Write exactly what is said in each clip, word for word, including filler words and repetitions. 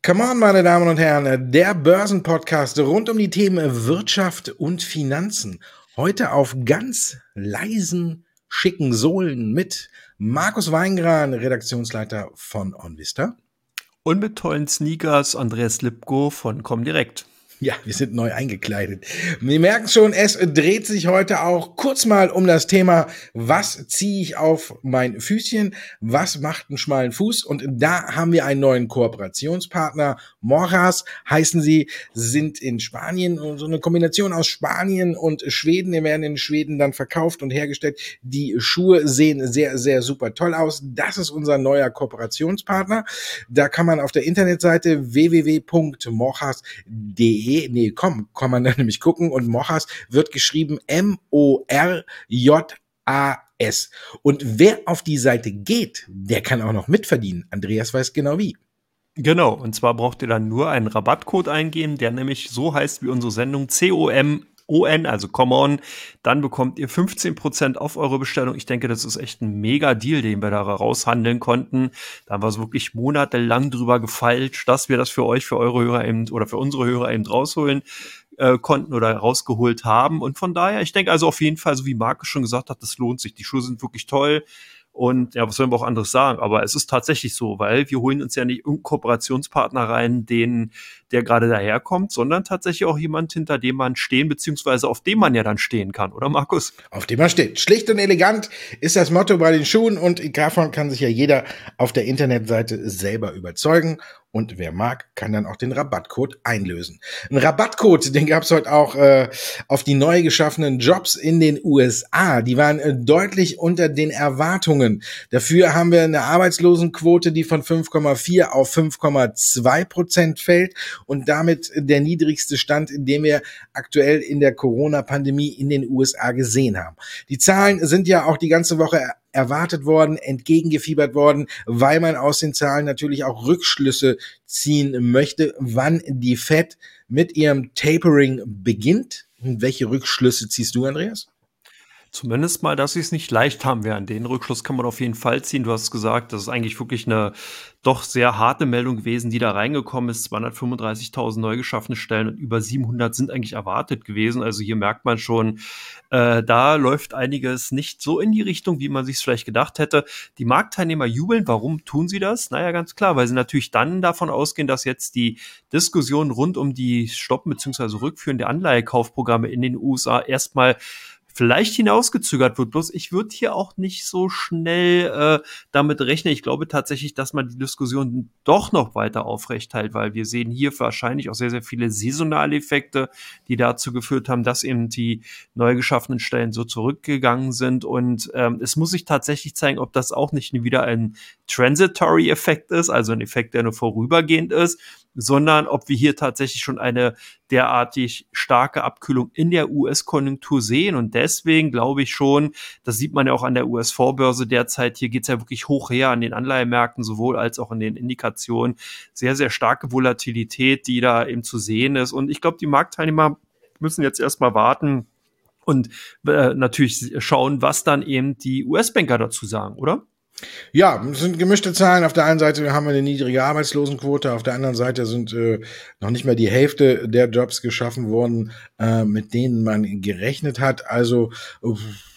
Come on, meine Damen und Herren, der Börsenpodcast rund um die Themen Wirtschaft und Finanzen. Heute auf ganz leisen, schicken Sohlen mit Markus Weingran, Redaktionsleiter von OnVista. Und mit tollen Sneakers Andreas Lipko von Comdirect. Ja, wir sind neu eingekleidet. Wir merken schon, es dreht sich heute auch kurz mal um das Thema, was ziehe ich auf mein Füßchen, was macht einen schmalen Fuß? Und da haben wir einen neuen Kooperationspartner. Moras heißen sie, sind in Spanien, so eine Kombination aus Spanien und Schweden. Die werden in Schweden dann verkauft und hergestellt. Die Schuhe sehen sehr, sehr super toll aus. Das ist unser neuer Kooperationspartner. Da kann man auf der Internetseite w w w punkt moras punkt d e Nee, komm, kann man da nämlich gucken. Und Moras wird geschrieben M O R J A S. Und wer auf die Seite geht, der kann auch noch mitverdienen. Andreas weiß genau wie. Genau, und zwar braucht ihr dann nur einen Rabattcode eingeben, der nämlich so heißt wie unsere Sendung C O M O N, also Come On, dann bekommt ihr fünfzehn Prozent auf eure Bestellung. Ich denke, das ist echt ein mega Deal, den wir da raushandeln konnten. Da haben wir so wirklich monatelang drüber gefeilscht, dass wir das für euch, für eure Hörer eben oder für unsere Hörer eben rausholen äh, konnten oder rausgeholt haben. Und von daher, ich denke also auf jeden Fall, so wie Markus schon gesagt hat, das lohnt sich. Die Schuhe sind wirklich toll. Und ja, was sollen wir auch anderes sagen? Aber es ist tatsächlich so, weil wir holen uns ja nicht irgendeinen Kooperationspartner rein, den, der gerade daherkommt, sondern tatsächlich auch jemand, hinter dem man stehen, beziehungsweise auf dem man ja dann stehen kann, oder Markus? Auf dem man steht. Schlicht und elegant ist das Motto bei den Schuhen und davon kann sich ja jeder auf der Internetseite selber überzeugen. Und wer mag, kann dann auch den Rabattcode einlösen. Ein Rabattcode, den gab es heute auch äh, auf die neu geschaffenen Jobs in den U S A. Die waren äh, deutlich unter den Erwartungen. Dafür haben wir eine Arbeitslosenquote, die von fünf Komma vier auf fünf Komma zwei Prozent fällt und damit der niedrigste Stand, in dem wir aktuell in der Corona-Pandemie in den U S A gesehen haben. Die Zahlen sind ja auch die ganze Woche erwartet worden, entgegengefiebert worden, weil man aus den Zahlen natürlich auch Rückschlüsse ziehen möchte, wann die Fed mit ihrem Tapering beginnt. Und welche Rückschlüsse ziehst du, Andreas? Zumindest mal, dass sie es nicht leicht haben werden. Den Rückschluss kann man auf jeden Fall ziehen. Du hast gesagt, das ist eigentlich wirklich eine doch sehr harte Meldung gewesen, die da reingekommen ist. zweihundertfünfunddreißigtausend neu geschaffene Stellen und über siebenhundert sind eigentlich erwartet gewesen. Also hier merkt man schon, äh, da läuft einiges nicht so in die Richtung, wie man sich es vielleicht gedacht hätte. Die Marktteilnehmer jubeln. Warum tun sie das? Naja, ganz klar, weil sie natürlich dann davon ausgehen, dass jetzt die Diskussion rund um die Stoppen bzw. Rückführen der Anleihekaufprogramme in den U S A erstmal vielleicht hinausgezögert wird. Bloß ich würde hier auch nicht so schnell äh, damit rechnen. Ich glaube tatsächlich, dass man die Diskussion doch noch weiter aufrecht hält, weil wir sehen hier wahrscheinlich auch sehr, sehr viele saisonale Effekte, die dazu geführt haben, dass eben die neu geschaffenen Stellen so zurückgegangen sind. Und ähm, es muss sich tatsächlich zeigen, ob das auch nicht wieder ein Transitory-Effekt ist, also ein Effekt, der nur vorübergehend ist, sondern ob wir hier tatsächlich schon eine derartig starke Abkühlung in der U S-Konjunktur sehen. Und deswegen glaube ich schon, das sieht man ja auch an der U S-Vorbörse derzeit, hier geht es ja wirklich hoch her an den Anleihemärkten, sowohl als auch in den Indikationen. Sehr, sehr starke Volatilität, die da eben zu sehen ist. Und ich glaube, die Marktteilnehmer müssen jetzt erstmal warten und äh, natürlich schauen, was dann eben die U S-Banker dazu sagen, oder? Ja, es sind gemischte Zahlen. Auf der einen Seite haben wir eine niedrige Arbeitslosenquote, auf der anderen Seite sind äh, noch nicht mehr die Hälfte der Jobs geschaffen worden, äh, mit denen man gerechnet hat. Also äh,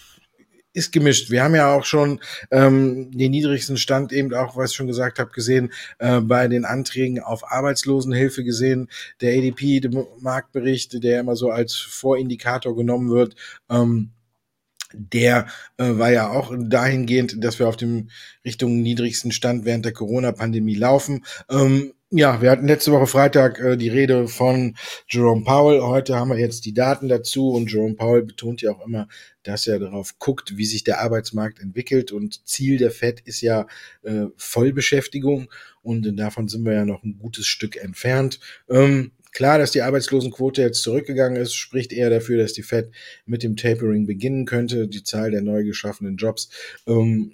ist gemischt. Wir haben ja auch schon ähm, den niedrigsten Stand eben auch, was ich schon gesagt habe, gesehen äh, bei den Anträgen auf Arbeitslosenhilfe gesehen. Der A D P, der Marktbericht, der immer so als Vorindikator genommen wird, ähm, der äh, war ja auch dahingehend, dass wir auf dem Richtung niedrigsten Stand während der Corona-Pandemie laufen. Ähm, ja, wir hatten letzte Woche Freitag äh, die Rede von Jerome Powell. Heute haben wir jetzt die Daten dazu und Jerome Powell betont ja auch immer, dass er darauf guckt, wie sich der Arbeitsmarkt entwickelt und Ziel der Fed ist ja äh, Vollbeschäftigung und davon sind wir ja noch ein gutes Stück entfernt. Ähm, Klar, dass die Arbeitslosenquote jetzt zurückgegangen ist, spricht eher dafür, dass die Fed mit dem Tapering beginnen könnte. Die Zahl der neu geschaffenen Jobs ähm,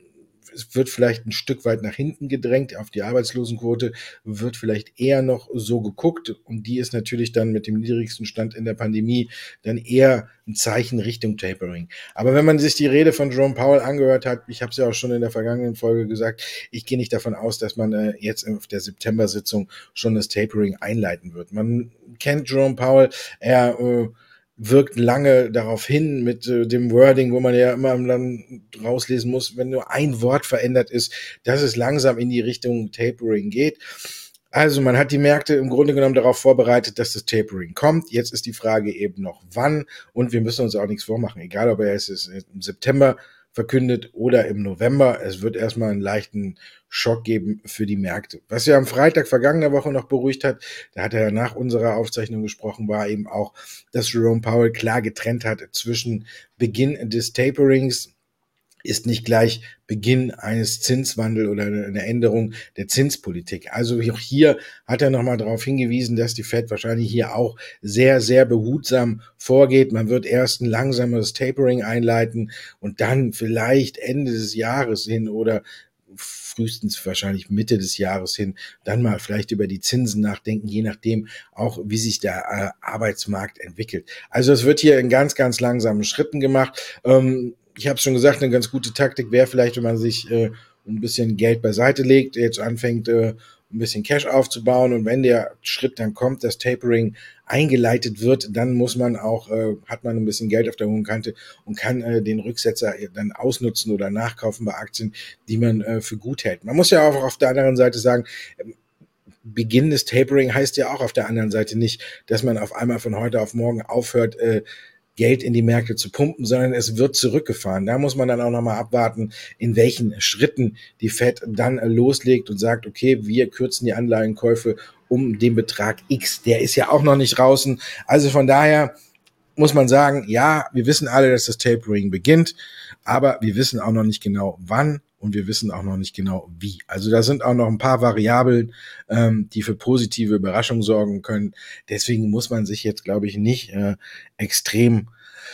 es wird vielleicht ein Stück weit nach hinten gedrängt, auf die Arbeitslosenquote wird vielleicht eher noch so geguckt und die ist natürlich dann mit dem niedrigsten Stand in der Pandemie dann eher ein Zeichen Richtung Tapering. Aber wenn man sich die Rede von Jerome Powell angehört hat, ich habe es ja auch schon in der vergangenen Folge gesagt, ich gehe nicht davon aus, dass man äh, jetzt auf der September-Sitzung schon das Tapering einleiten wird. Man kennt Jerome Powell, er äh, wirkt lange darauf hin mit äh, dem Wording, wo man ja immer dann rauslesen muss, wenn nur ein Wort verändert ist, dass es langsam in die Richtung Tapering geht. Also man hat die Märkte im Grunde genommen darauf vorbereitet, dass das Tapering kommt. Jetzt ist die Frage eben noch wann und wir müssen uns auch nichts vormachen, egal ob er es im September verkündet oder im November. Es wird erstmal einen leichten Schock geben für die Märkte. Was ja am Freitag vergangener Woche noch beruhigt hat, da hat er nach unserer Aufzeichnung gesprochen, war eben auch, dass Jerome Powell klar getrennt hat zwischen Beginn des Taperings, ist nicht gleich Beginn eines Zinswandels oder eine Änderung der Zinspolitik. Also auch hier hat er nochmal darauf hingewiesen, dass die Fed wahrscheinlich hier auch sehr, sehr behutsam vorgeht. Man wird erst ein langsameres Tapering einleiten und dann vielleicht Ende des Jahres hin oder frühestens wahrscheinlich Mitte des Jahres hin, dann mal vielleicht über die Zinsen nachdenken, je nachdem auch, wie sich der äh, Arbeitsmarkt entwickelt. Also es wird hier in ganz, ganz langsamen Schritten gemacht. Ähm, ich habe es schon gesagt, eine ganz gute Taktik wäre vielleicht, wenn man sich äh, ein bisschen Geld beiseite legt, jetzt anfängt, äh, ein bisschen Cash aufzubauen und wenn der Schritt dann kommt, das Tapering eingeleitet wird, dann muss man auch, äh, hat man ein bisschen Geld auf der hohen Kante und kann äh, den Rücksetzer dann ausnutzen oder nachkaufen bei Aktien, die man äh, für gut hält. Man muss ja auch auf der anderen Seite sagen, äh, Beginn des Tapering heißt ja auch auf der anderen Seite nicht, dass man auf einmal von heute auf morgen aufhört, äh, Geld in die Märkte zu pumpen, sondern es wird zurückgefahren. Da muss man dann auch nochmal abwarten, in welchen Schritten die Fed dann loslegt und sagt, okay, wir kürzen die Anleihenkäufe um den Betrag X. Der ist ja auch noch nicht draußen. Also von daher muss man sagen, ja, wir wissen alle, dass das Tapering beginnt, aber wir wissen auch noch nicht genau wann und wir wissen auch noch nicht genau wie. Also da sind auch noch ein paar Variablen, ähm, die für positive Überraschungen sorgen können. Deswegen muss man sich jetzt, glaube ich, nicht äh, extrem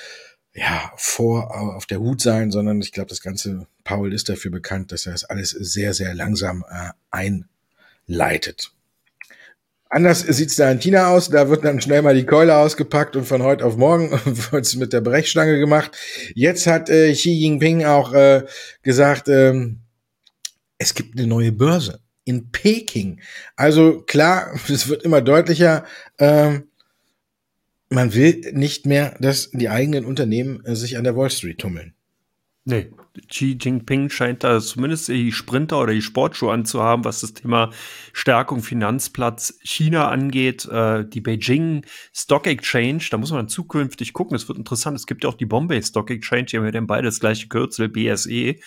ja, vor auf der Hut sein, sondern ich glaube, das ganze Powell ist dafür bekannt, dass er das alles sehr, sehr langsam äh, einleitet. Anders sieht's da in China aus, da wird dann schnell mal die Keule ausgepackt und von heute auf morgen wird's mit der Brechstange gemacht. Jetzt hat äh, Xi Jinping auch äh, gesagt, ähm, es gibt eine neue Börse in Peking. Also klar, es wird immer deutlicher, ähm, man will nicht mehr, dass die eigenen Unternehmen äh, sich an der Wall Street tummeln. Nee, Xi Jinping scheint da zumindest die Sprinter oder die Sportschuhe anzuhaben, was das Thema Stärkung Finanzplatz China angeht. Äh, die Beijing Stock Exchange, da muss man zukünftig gucken, es wird interessant. Es gibt ja auch die Bombay Stock Exchange, die haben ja dann beide das gleiche Kürzel, B S E.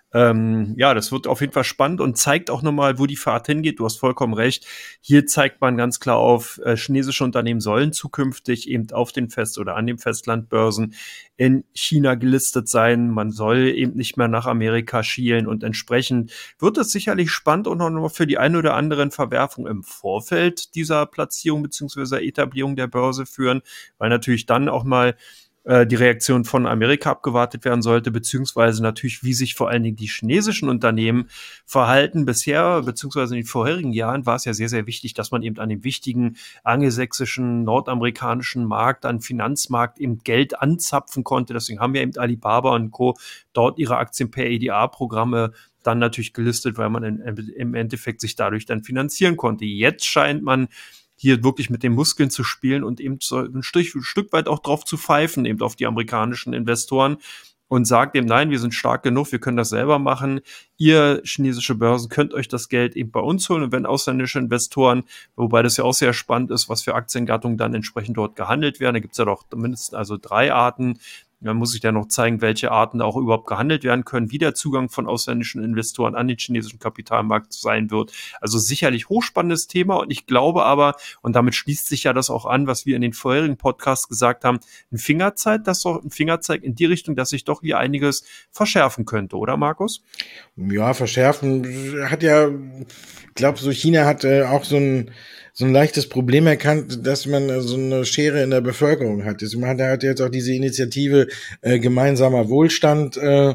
Ähm, ja, das wird auf jeden Fall spannend und zeigt auch nochmal, wo die Fahrt hingeht. Du hast vollkommen recht. Hier zeigt man ganz klar auf, äh, chinesische Unternehmen sollen zukünftig eben auf den Fest- oder an den Festlandbörsen in China gelistet sein. Man soll eben nicht mehr nach Amerika schielen und entsprechend wird es sicherlich spannend und auch noch für die eine oder anderen Verwerfungen im Vorfeld dieser Platzierung beziehungsweise Etablierung der Börse führen, weil natürlich dann auch mal die Reaktion von Amerika abgewartet werden sollte, beziehungsweise natürlich, wie sich vor allen Dingen die chinesischen Unternehmen verhalten. Bisher, beziehungsweise in den vorherigen Jahren, war es ja sehr, sehr wichtig, dass man eben an dem wichtigen angelsächsischen, nordamerikanischen Markt, an Finanzmarkt eben Geld anzapfen konnte. Deswegen haben wir eben Alibaba und Co. dort ihre Aktien per E D A-Programme dann natürlich gelistet, weil man in, im Endeffekt sich dadurch dann finanzieren konnte. Jetzt scheint man hier wirklich mit den Muskeln zu spielen und eben so ein Stück, ein Stück weit auch drauf zu pfeifen, eben auf die amerikanischen Investoren und sagt eben, nein, wir sind stark genug, wir können das selber machen. Ihr chinesische Börsen könnt euch das Geld eben bei uns holen und wenn ausländische Investoren, wobei das ja auch sehr spannend ist, was für Aktiengattungen dann entsprechend dort gehandelt werden, da gibt es ja doch mindestens also drei Arten. Dann muss ich dann noch zeigen, welche Arten da auch überhaupt gehandelt werden können, wie der Zugang von ausländischen Investoren an den chinesischen Kapitalmarkt sein wird. Also sicherlich hochspannendes Thema und ich glaube aber, und damit schließt sich ja das auch an, was wir in den vorherigen Podcasts gesagt haben, ein Fingerzeig, das doch ein Fingerzeig in die Richtung, dass sich doch hier einiges verschärfen könnte, oder Markus? Ja, verschärfen hat ja, ich glaube, so China hat äh, auch so ein so ein leichtes Problem erkannt, dass man äh, so eine Schere in der Bevölkerung hat. Man hat, hat jetzt auch diese Initiative äh, gemeinsamer Wohlstand äh,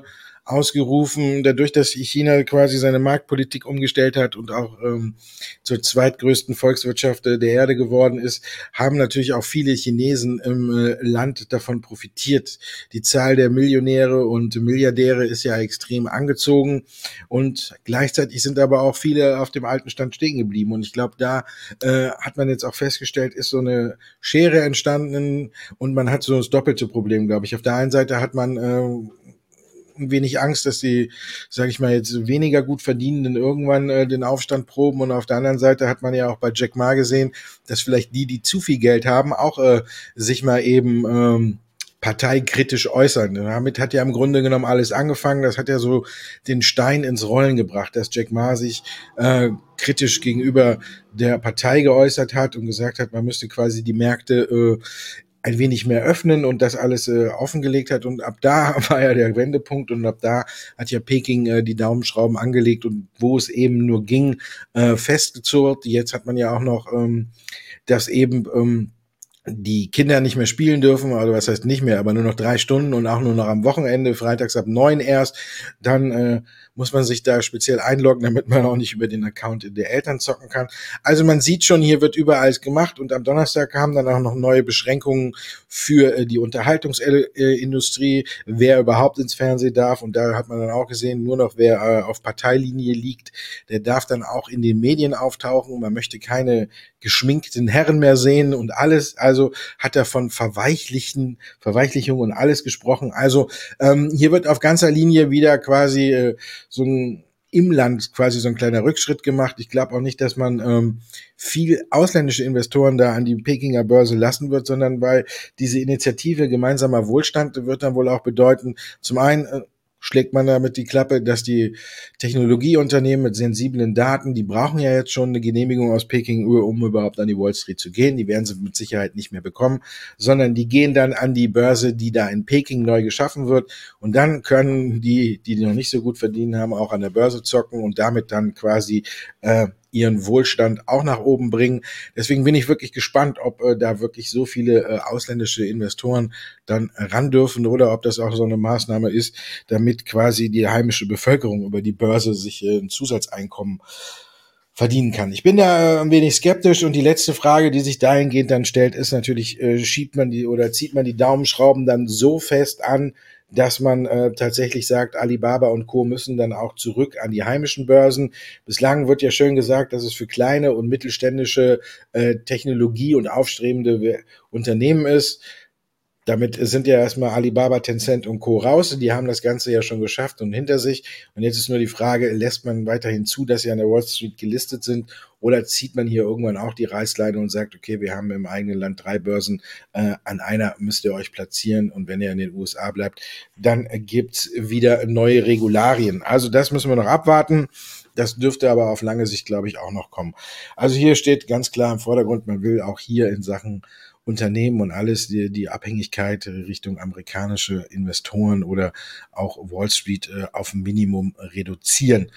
ausgerufen. Dadurch, dass China quasi seine Marktpolitik umgestellt hat und auch ähm, zur zweitgrößten Volkswirtschaft der Erde geworden ist, haben natürlich auch viele Chinesen im äh, Land davon profitiert. Die Zahl der Millionäre und Milliardäre ist ja extrem angezogen und gleichzeitig sind aber auch viele auf dem alten Stand stehen geblieben. Und ich glaube, da äh, hat man jetzt auch festgestellt, ist so eine Schere entstanden und man hat so das doppelte Problem, glaube ich. Auf der einen Seite hat man äh, ein wenig Angst, dass die, sage ich mal, jetzt weniger gut Verdienenden irgendwann äh, den Aufstand proben. Und auf der anderen Seite hat man ja auch bei Jack Ma gesehen, dass vielleicht die, die zu viel Geld haben, auch äh, sich mal eben ähm, parteikritisch äußern. Damit hat ja im Grunde genommen alles angefangen. Das hat ja so den Stein ins Rollen gebracht, dass Jack Ma sich äh, kritisch gegenüber der Partei geäußert hat und gesagt hat, man müsste quasi die Märkte äh, ein wenig mehr öffnen und das alles äh, offengelegt hat. Und ab da war ja der Wendepunkt und ab da hat ja Peking äh, die Daumenschrauben angelegt und wo es eben nur ging, äh, festgezurrt. Jetzt hat man ja auch noch ähm, das eben ähm, die Kinder nicht mehr spielen dürfen, also was heißt nicht mehr, aber nur noch drei Stunden und auch nur noch am Wochenende, freitags ab neun erst, dann äh, muss man sich da speziell einloggen, damit man auch nicht über den Account der Eltern zocken kann. Also man sieht schon, hier wird überall alles gemacht und am Donnerstag kamen dann auch noch neue Beschränkungen für äh, die Unterhaltungsindustrie, wer überhaupt ins Fernsehen darf und da hat man dann auch gesehen, nur noch wer äh, auf Parteilinie liegt, der darf dann auch in den Medien auftauchen, man möchte keine geschminkten Herren mehr sehen und alles, also hat er von Verweichlichen, Verweichlichung und alles gesprochen. Also ähm, hier wird auf ganzer Linie wieder quasi äh, so ein im Land quasi so ein kleiner Rückschritt gemacht. Ich glaube auch nicht, dass man ähm, viel ausländische Investoren da an die Pekinger Börse lassen wird, sondern weil diese Initiative gemeinsamer Wohlstand wird dann wohl auch bedeuten, zum einen äh, schlägt man damit die Klappe, dass die Technologieunternehmen mit sensiblen Daten, die brauchen ja jetzt schon eine Genehmigung aus Peking, um überhaupt an die Wall Street zu gehen. Die werden sie mit Sicherheit nicht mehr bekommen, sondern die gehen dann an die Börse, die da in Peking neu geschaffen wird. Und dann können die, die noch nicht so gut verdienen haben, auch an der Börse zocken und damit dann quasi äh, ihren Wohlstand auch nach oben bringen. Deswegen bin ich wirklich gespannt, ob äh, da wirklich so viele äh, ausländische Investoren dann ran dürfen oder ob das auch so eine Maßnahme ist, damit quasi die heimische Bevölkerung über die Börse sich äh, ein Zusatzeinkommen verdienen kann. Ich bin da äh, ein wenig skeptisch und die letzte Frage, die sich dahingehend dann stellt, ist natürlich, äh, schiebt man die oder zieht man die Daumenschrauben dann so fest an, dass man äh, tatsächlich sagt, Alibaba und Co. müssen dann auch zurück an die heimischen Börsen. Bislang wird ja schön gesagt, dass es für kleine und mittelständische äh, Technologie- und aufstrebende Unternehmen ist. Damit sind ja erstmal Alibaba, Tencent und Co. raus. Die haben das Ganze ja schon geschafft und hinter sich. Und jetzt ist nur die Frage, lässt man weiterhin zu, dass sie an der Wall Street gelistet sind oder zieht man hier irgendwann auch die Reißleine und sagt, okay, wir haben im eigenen Land drei Börsen, äh, an einer müsst ihr euch platzieren und wenn ihr in den U S A bleibt, dann gibt's wieder neue Regularien. Also das müssen wir noch abwarten. Das dürfte aber auf lange Sicht, glaube ich, auch noch kommen. Also hier steht ganz klar im Vordergrund, man will auch hier in Sachen Unternehmen und alles, die, die Abhängigkeit Richtung amerikanische Investoren oder auch Wall Street äh, auf ein Minimum reduzieren.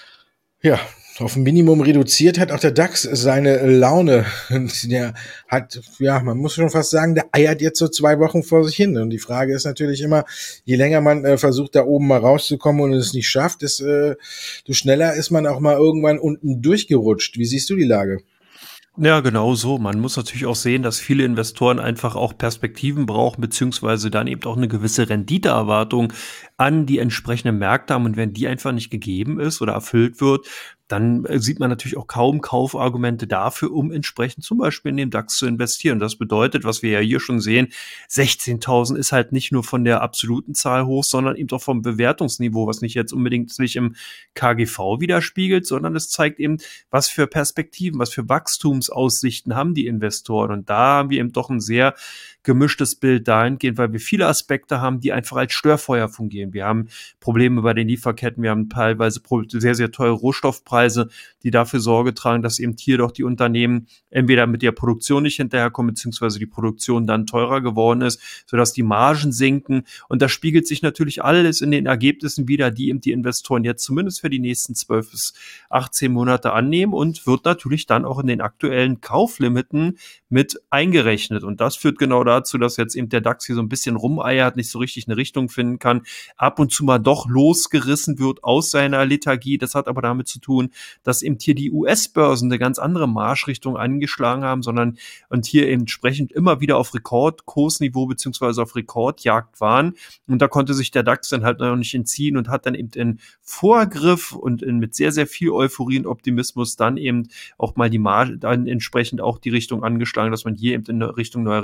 Ja, auf ein Minimum reduziert hat auch der DAX seine Laune. Der hat, ja, man muss schon fast sagen, der eiert jetzt so zwei Wochen vor sich hin. Und die Frage ist natürlich immer, je länger man äh, versucht, da oben mal rauszukommen und es nicht schafft, desto äh, schneller ist man auch mal irgendwann unten durchgerutscht. Wie siehst du die Lage? Ja, genau so. Man muss natürlich auch sehen, dass viele Investoren einfach auch Perspektiven brauchen, beziehungsweise dann eben auch eine gewisse Renditeerwartung an die entsprechenden Märkte haben. Und wenn die einfach nicht gegeben ist oder erfüllt wird, dann äh, sieht man natürlich auch kaum Kaufargumente dafür, um entsprechend zum Beispiel in den DAX zu investieren. Das bedeutet, was wir ja hier schon sehen, sechzehntausend ist halt nicht nur von der absoluten Zahl hoch, sondern eben auch vom Bewertungsniveau, was nicht jetzt unbedingt sich im K G V widerspiegelt, sondern es zeigt eben, was für Perspektiven, was für Wachstumsaussichten haben die Investoren. Und da haben wir eben doch ein sehr gemischtes Bild dahingehend, weil wir viele Aspekte haben, die einfach als Störfeuer fungieren. Wir haben Probleme bei den Lieferketten, wir haben teilweise sehr, sehr teure Rohstoffpreise, die dafür Sorge tragen, dass eben hier doch die Unternehmen entweder mit der Produktion nicht hinterherkommen, beziehungsweise die Produktion dann teurer geworden ist, sodass die Margen sinken. Und das spiegelt sich natürlich alles in den Ergebnissen wieder, die eben die Investoren jetzt zumindest für die nächsten zwölf bis achtzehn Monate annehmen und wird natürlich dann auch in den aktuellen Kauflimiten mit eingerechnet. Und das führt genau dazu, dass jetzt eben der DAX hier so ein bisschen rumeiert, nicht so richtig eine Richtung finden kann, ab und zu mal doch losgerissen wird aus seiner Lethargie. Das hat aber damit zu tun, dass eben hier die U S-Börsen eine ganz andere Marschrichtung angeschlagen haben, sondern und hier entsprechend immer wieder auf Rekordkursniveau beziehungsweise auf Rekordjagd waren. Und da konnte sich der DAX dann halt noch nicht entziehen und hat dann eben in Vorgriff und in, mit sehr, sehr viel Euphorie und Optimismus dann eben auch mal die Marge, dann entsprechend auch die Richtung angeschlagen, dass man hier eben in Richtung neuer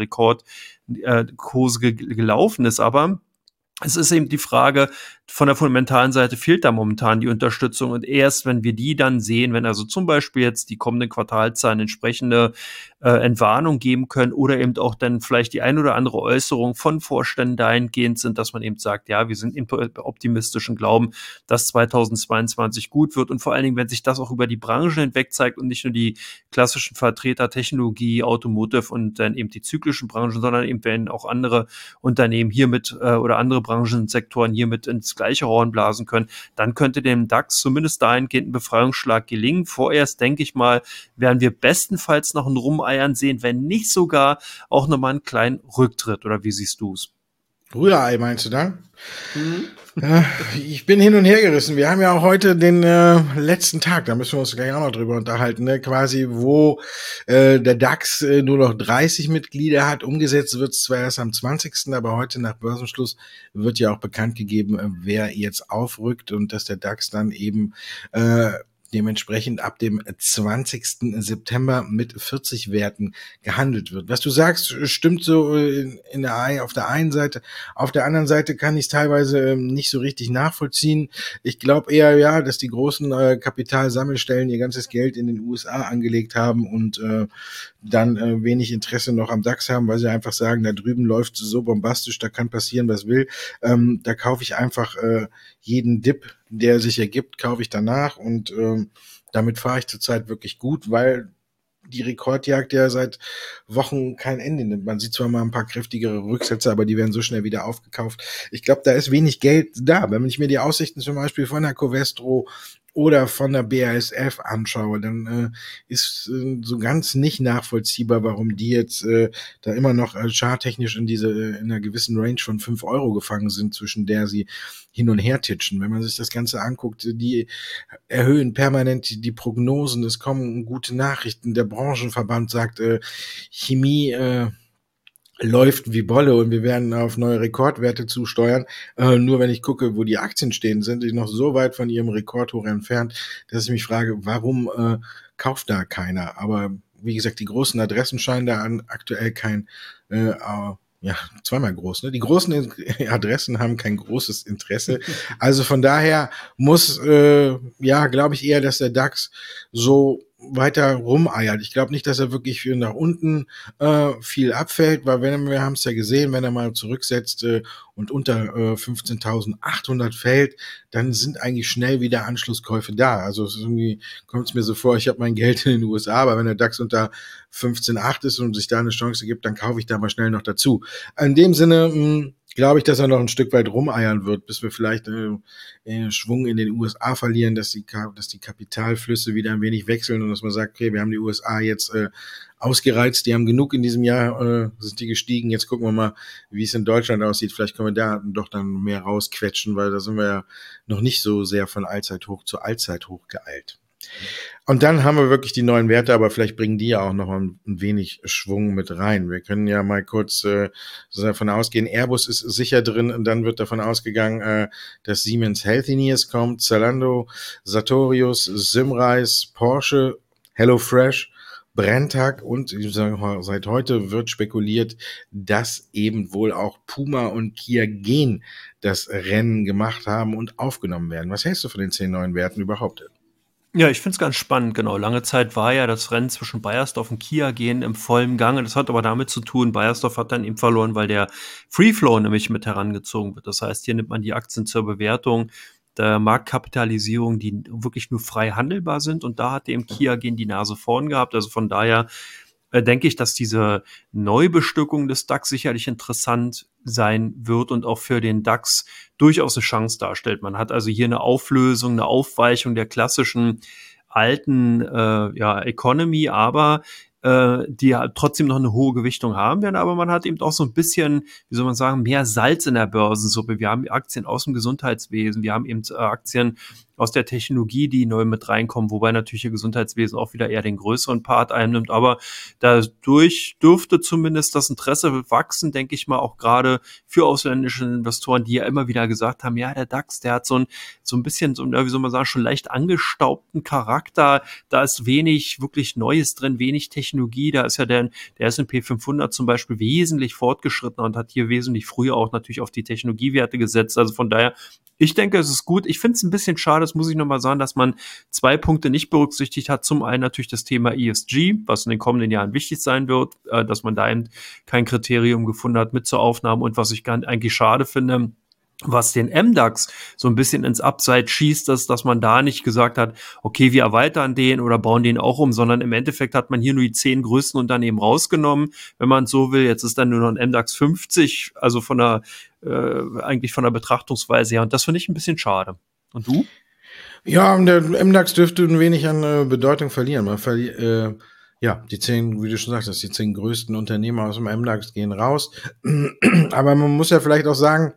Rekordkurse ge gelaufen ist. Aber es ist eben die Frage, von der fundamentalen Seite fehlt da momentan die Unterstützung und erst wenn wir die dann sehen, wenn also zum Beispiel jetzt die kommenden Quartalzahlen entsprechende äh, Entwarnung geben können oder eben auch dann vielleicht die ein oder andere Äußerung von Vorständen dahingehend sind, dass man eben sagt, ja, wir sind optimistisch und glauben, dass zweitausendzweiundzwanzig gut wird und vor allen Dingen, wenn sich das auch über die Branchen hinweg zeigt und nicht nur die klassischen Vertreter Technologie, Automotive und dann eben die zyklischen Branchen, sondern eben werden auch andere Unternehmen hiermit äh, oder andere Branchensektoren hiermit ins gleiche Horn blasen können, dann könnte dem DAX zumindest dahingehend ein Befreiungsschlag gelingen. Vorerst, denke ich mal, werden wir bestenfalls noch ein Rumeiern sehen, wenn nicht sogar auch nochmal einen kleinen Rücktritt. Oder wie siehst du es? Rührei meinst du dann? Mhm. Ja, ich bin hin und her gerissen. Wir haben ja auch heute den äh, letzten Tag, da müssen wir uns gleich auch noch drüber unterhalten, ne? Quasi, wo äh, der DAX äh, nur noch dreißig Mitglieder hat. Umgesetzt wird es zwar erst am zwanzigsten aber heute nach Börsenschluss wird ja auch bekannt gegeben, äh, wer jetzt aufrückt und dass der DAX dann eben äh, dementsprechend ab dem zwanzigsten September mit vierzig Werten gehandelt wird. Was du sagst, stimmt so in, in der, auf der einen Seite. Auf der anderen Seite kann ich es teilweise nicht so richtig nachvollziehen. Ich glaube eher, ja, dass die großen äh, Kapitalsammelstellen ihr ganzes Geld in den U S A angelegt haben und äh, dann äh, wenig Interesse noch am DAX haben, weil sie einfach sagen, da drüben läuft so bombastisch, da kann passieren, was will. Ähm, da kaufe ich einfach äh, jeden Dip, der sich ergibt, kaufe ich danach und ähm, damit fahre ich zurzeit wirklich gut, weil die Rekordjagd ja seit Wochen kein Ende nimmt. Man sieht zwar mal ein paar kräftigere Rücksätze, aber die werden so schnell wieder aufgekauft. Ich glaube, da ist wenig Geld da. Wenn ich mir die Aussichten zum Beispiel von der Covestro oder von der B A S F anschaue, dann äh, ist äh, so ganz nicht nachvollziehbar, warum die jetzt äh, da immer noch äh, charttechnisch in diese äh, in einer gewissen Range von fünf Euro gefangen sind, zwischen der sie hin und her titschen. Wenn man sich das Ganze anguckt, die erhöhen permanent die, die Prognosen, es kommen gute Nachrichten. Der Branchenverband sagt, äh, Chemie äh, läuft wie Bolle und wir werden auf neue Rekordwerte zusteuern. Äh, nur wenn ich gucke, wo die Aktien stehen, sind die noch so weit von ihrem Rekordhoch entfernt, dass ich mich frage, warum äh, kauft da keiner? Aber wie gesagt, die großen Adressen scheinen da an, aktuell kein, äh, äh, ja, zweimal groß, ne? Die großen Adressen haben kein großes Interesse. Also von daher muss, äh, ja, glaube ich eher, dass der DAX so weiter rumeiert. Ich glaube nicht, dass er wirklich nach unten äh, viel abfällt, weil wenn wir haben es ja gesehen, wenn er mal zurücksetzt äh, und unter äh, fünfzehntausendachthundert fällt, dann sind eigentlich schnell wieder Anschlusskäufe da. Also es ist irgendwie kommt es mir so vor, ich habe mein Geld in den U S A, aber wenn der DAX unter fünfzehn Komma acht ist und sich da eine Chance gibt, dann kaufe ich da mal schnell noch dazu. In dem Sinne mh, glaube ich, dass er noch ein Stück weit rumeiern wird, bis wir vielleicht äh, äh, Schwung in den U S A verlieren, dass die, dass die Kapitalflüsse wieder ein wenig wechseln und dass man sagt, okay, wir haben die U S A jetzt äh, ausgereizt, die haben genug in diesem Jahr, äh, sind die gestiegen, jetzt gucken wir mal, wie es in Deutschland aussieht, vielleicht können wir da doch dann mehr rausquetschen, weil da sind wir ja noch nicht so sehr von Allzeithoch zu Allzeithoch geeilt. Und dann haben wir wirklich die neuen Werte, aber vielleicht bringen die ja auch noch ein, ein wenig Schwung mit rein. Wir können ja mal kurz äh, davon ausgehen, Airbus ist sicher drin und dann wird davon ausgegangen, äh, dass Siemens Healthineers kommt, Zalando, Sartorius, Symrise, Porsche, HelloFresh, Brenntag und ich sage mal, seit heute wird spekuliert, dass eben wohl auch Puma und Kia Gen das Rennen gemacht haben und aufgenommen werden. Was hältst du von den zehn neuen Werten überhaupt? Ja, ich finde es ganz spannend, genau. Lange Zeit war ja das Rennen zwischen Beiersdorf und Kia Gen im vollen Gange. Das hat aber damit zu tun, Beiersdorf hat dann eben verloren, weil der Free Flow nämlich mit herangezogen wird. Das heißt, hier nimmt man die Aktien zur Bewertung der Marktkapitalisierung, die wirklich nur frei handelbar sind. Und da hat eben Kia Gen die Nase vorn gehabt. Also von daher äh, denke ich, dass diese Neubestückung des DAX sicherlich interessant sein wird und auch für den DAX durchaus eine Chance darstellt. Man hat also hier eine Auflösung, eine Aufweichung der klassischen alten äh, ja, Economy, aber äh, die halt trotzdem noch eine hohe Gewichtung haben werden, aber man hat eben auch so ein bisschen, wie soll man sagen, mehr Salz in der Börsensuppe. Wir haben Aktien aus dem Gesundheitswesen, wir haben eben äh, Aktien aus der Technologie, die neu mit reinkommen, wobei natürlich ihr Gesundheitswesen auch wieder eher den größeren Part einnimmt, aber dadurch dürfte zumindest das Interesse wachsen, denke ich mal, auch gerade für ausländische Investoren, die ja immer wieder gesagt haben, ja, der DAX, der hat so ein, so ein bisschen, so, wie soll man sagen, schon leicht angestaubten Charakter, da ist wenig wirklich Neues drin, wenig Technologie, da ist ja der, der S und P fünfhundert zum Beispiel wesentlich fortgeschrittener und hat hier wesentlich früher auch natürlich auf die Technologiewerte gesetzt, also von daher, ich denke, es ist gut. Ich finde es ein bisschen schade, das muss ich nochmal sagen, dass man zwei Punkte nicht berücksichtigt hat. Zum einen natürlich das Thema E S G, was in den kommenden Jahren wichtig sein wird, äh, dass man da eben kein Kriterium gefunden hat mit zur Aufnahme. Und was ich gar eigentlich schade finde, was den M DAX so ein bisschen ins Upside schießt, ist, dass man da nicht gesagt hat, okay, wir erweitern den oder bauen den auch um, sondern im Endeffekt hat man hier nur die zehn größten Unternehmen rausgenommen, wenn man so will. Jetzt ist dann nur noch ein M DAX fünfzig, also von der äh, eigentlich von der Betrachtungsweise her. Und das finde ich ein bisschen schade. Und du? Ja, der M DAX dürfte ein wenig an äh, Bedeutung verlieren. Man verli äh, ja, die zehn, wie du schon sagst, die zehn größten Unternehmen aus dem M DAX gehen raus. Aber man muss ja vielleicht auch sagen,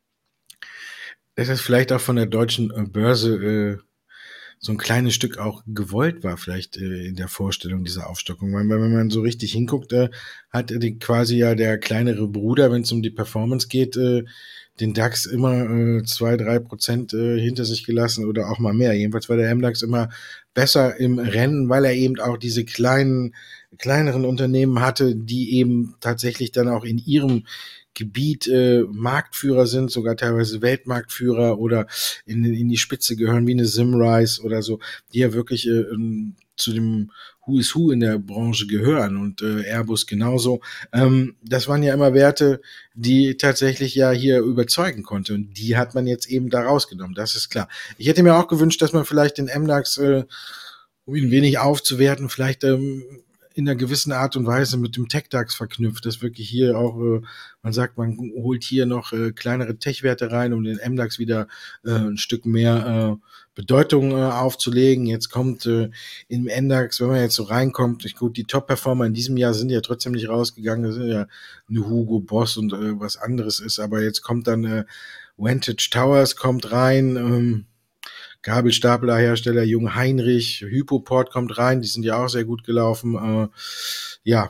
dass es vielleicht auch von der deutschen Börse äh, so ein kleines Stück auch gewollt war, vielleicht äh, in der Vorstellung dieser Aufstockung. Weil wenn man so richtig hinguckt, äh, hat die quasi ja der kleinere Bruder, wenn es um die Performance geht, äh, den DAX immer äh, zwei, drei Prozent äh, hinter sich gelassen oder auch mal mehr. Jedenfalls war der M DAX immer besser im Rennen, weil er eben auch diese kleinen, kleineren Unternehmen hatte, die eben tatsächlich dann auch in ihrem Gebiet äh, Marktführer sind, sogar teilweise Weltmarktführer oder in, in die Spitze gehören, wie eine Simrise oder so, die ja wirklich äh, zu dem Who is Who in der Branche gehören und äh, Airbus genauso. Ähm, das waren ja immer Werte, die tatsächlich ja hier überzeugen konnte und die hat man jetzt eben da rausgenommen, das ist klar. Ich hätte mir auch gewünscht, dass man vielleicht den M DAX, äh, um ihn wenig aufzuwerten, vielleicht ähm, in einer gewissen Art und Weise mit dem Tech-DAX verknüpft, dass wirklich hier auch, äh, man sagt, man holt hier noch äh, kleinere Tech-Werte rein, um den M DAX wieder äh, ein Stück mehr äh, Bedeutung äh, aufzulegen. Jetzt kommt äh, im M DAX, wenn man jetzt so reinkommt, ich, gut, die Top-Performer in diesem Jahr sind ja trotzdem nicht rausgegangen, das sind ja eine Hugo Boss und äh, was anderes ist, aber jetzt kommt dann äh, Vantage Towers kommt rein, ähm, Gabelstaplerhersteller Jung Heinrich, Hypoport kommt rein, die sind ja auch sehr gut gelaufen. Äh, ja,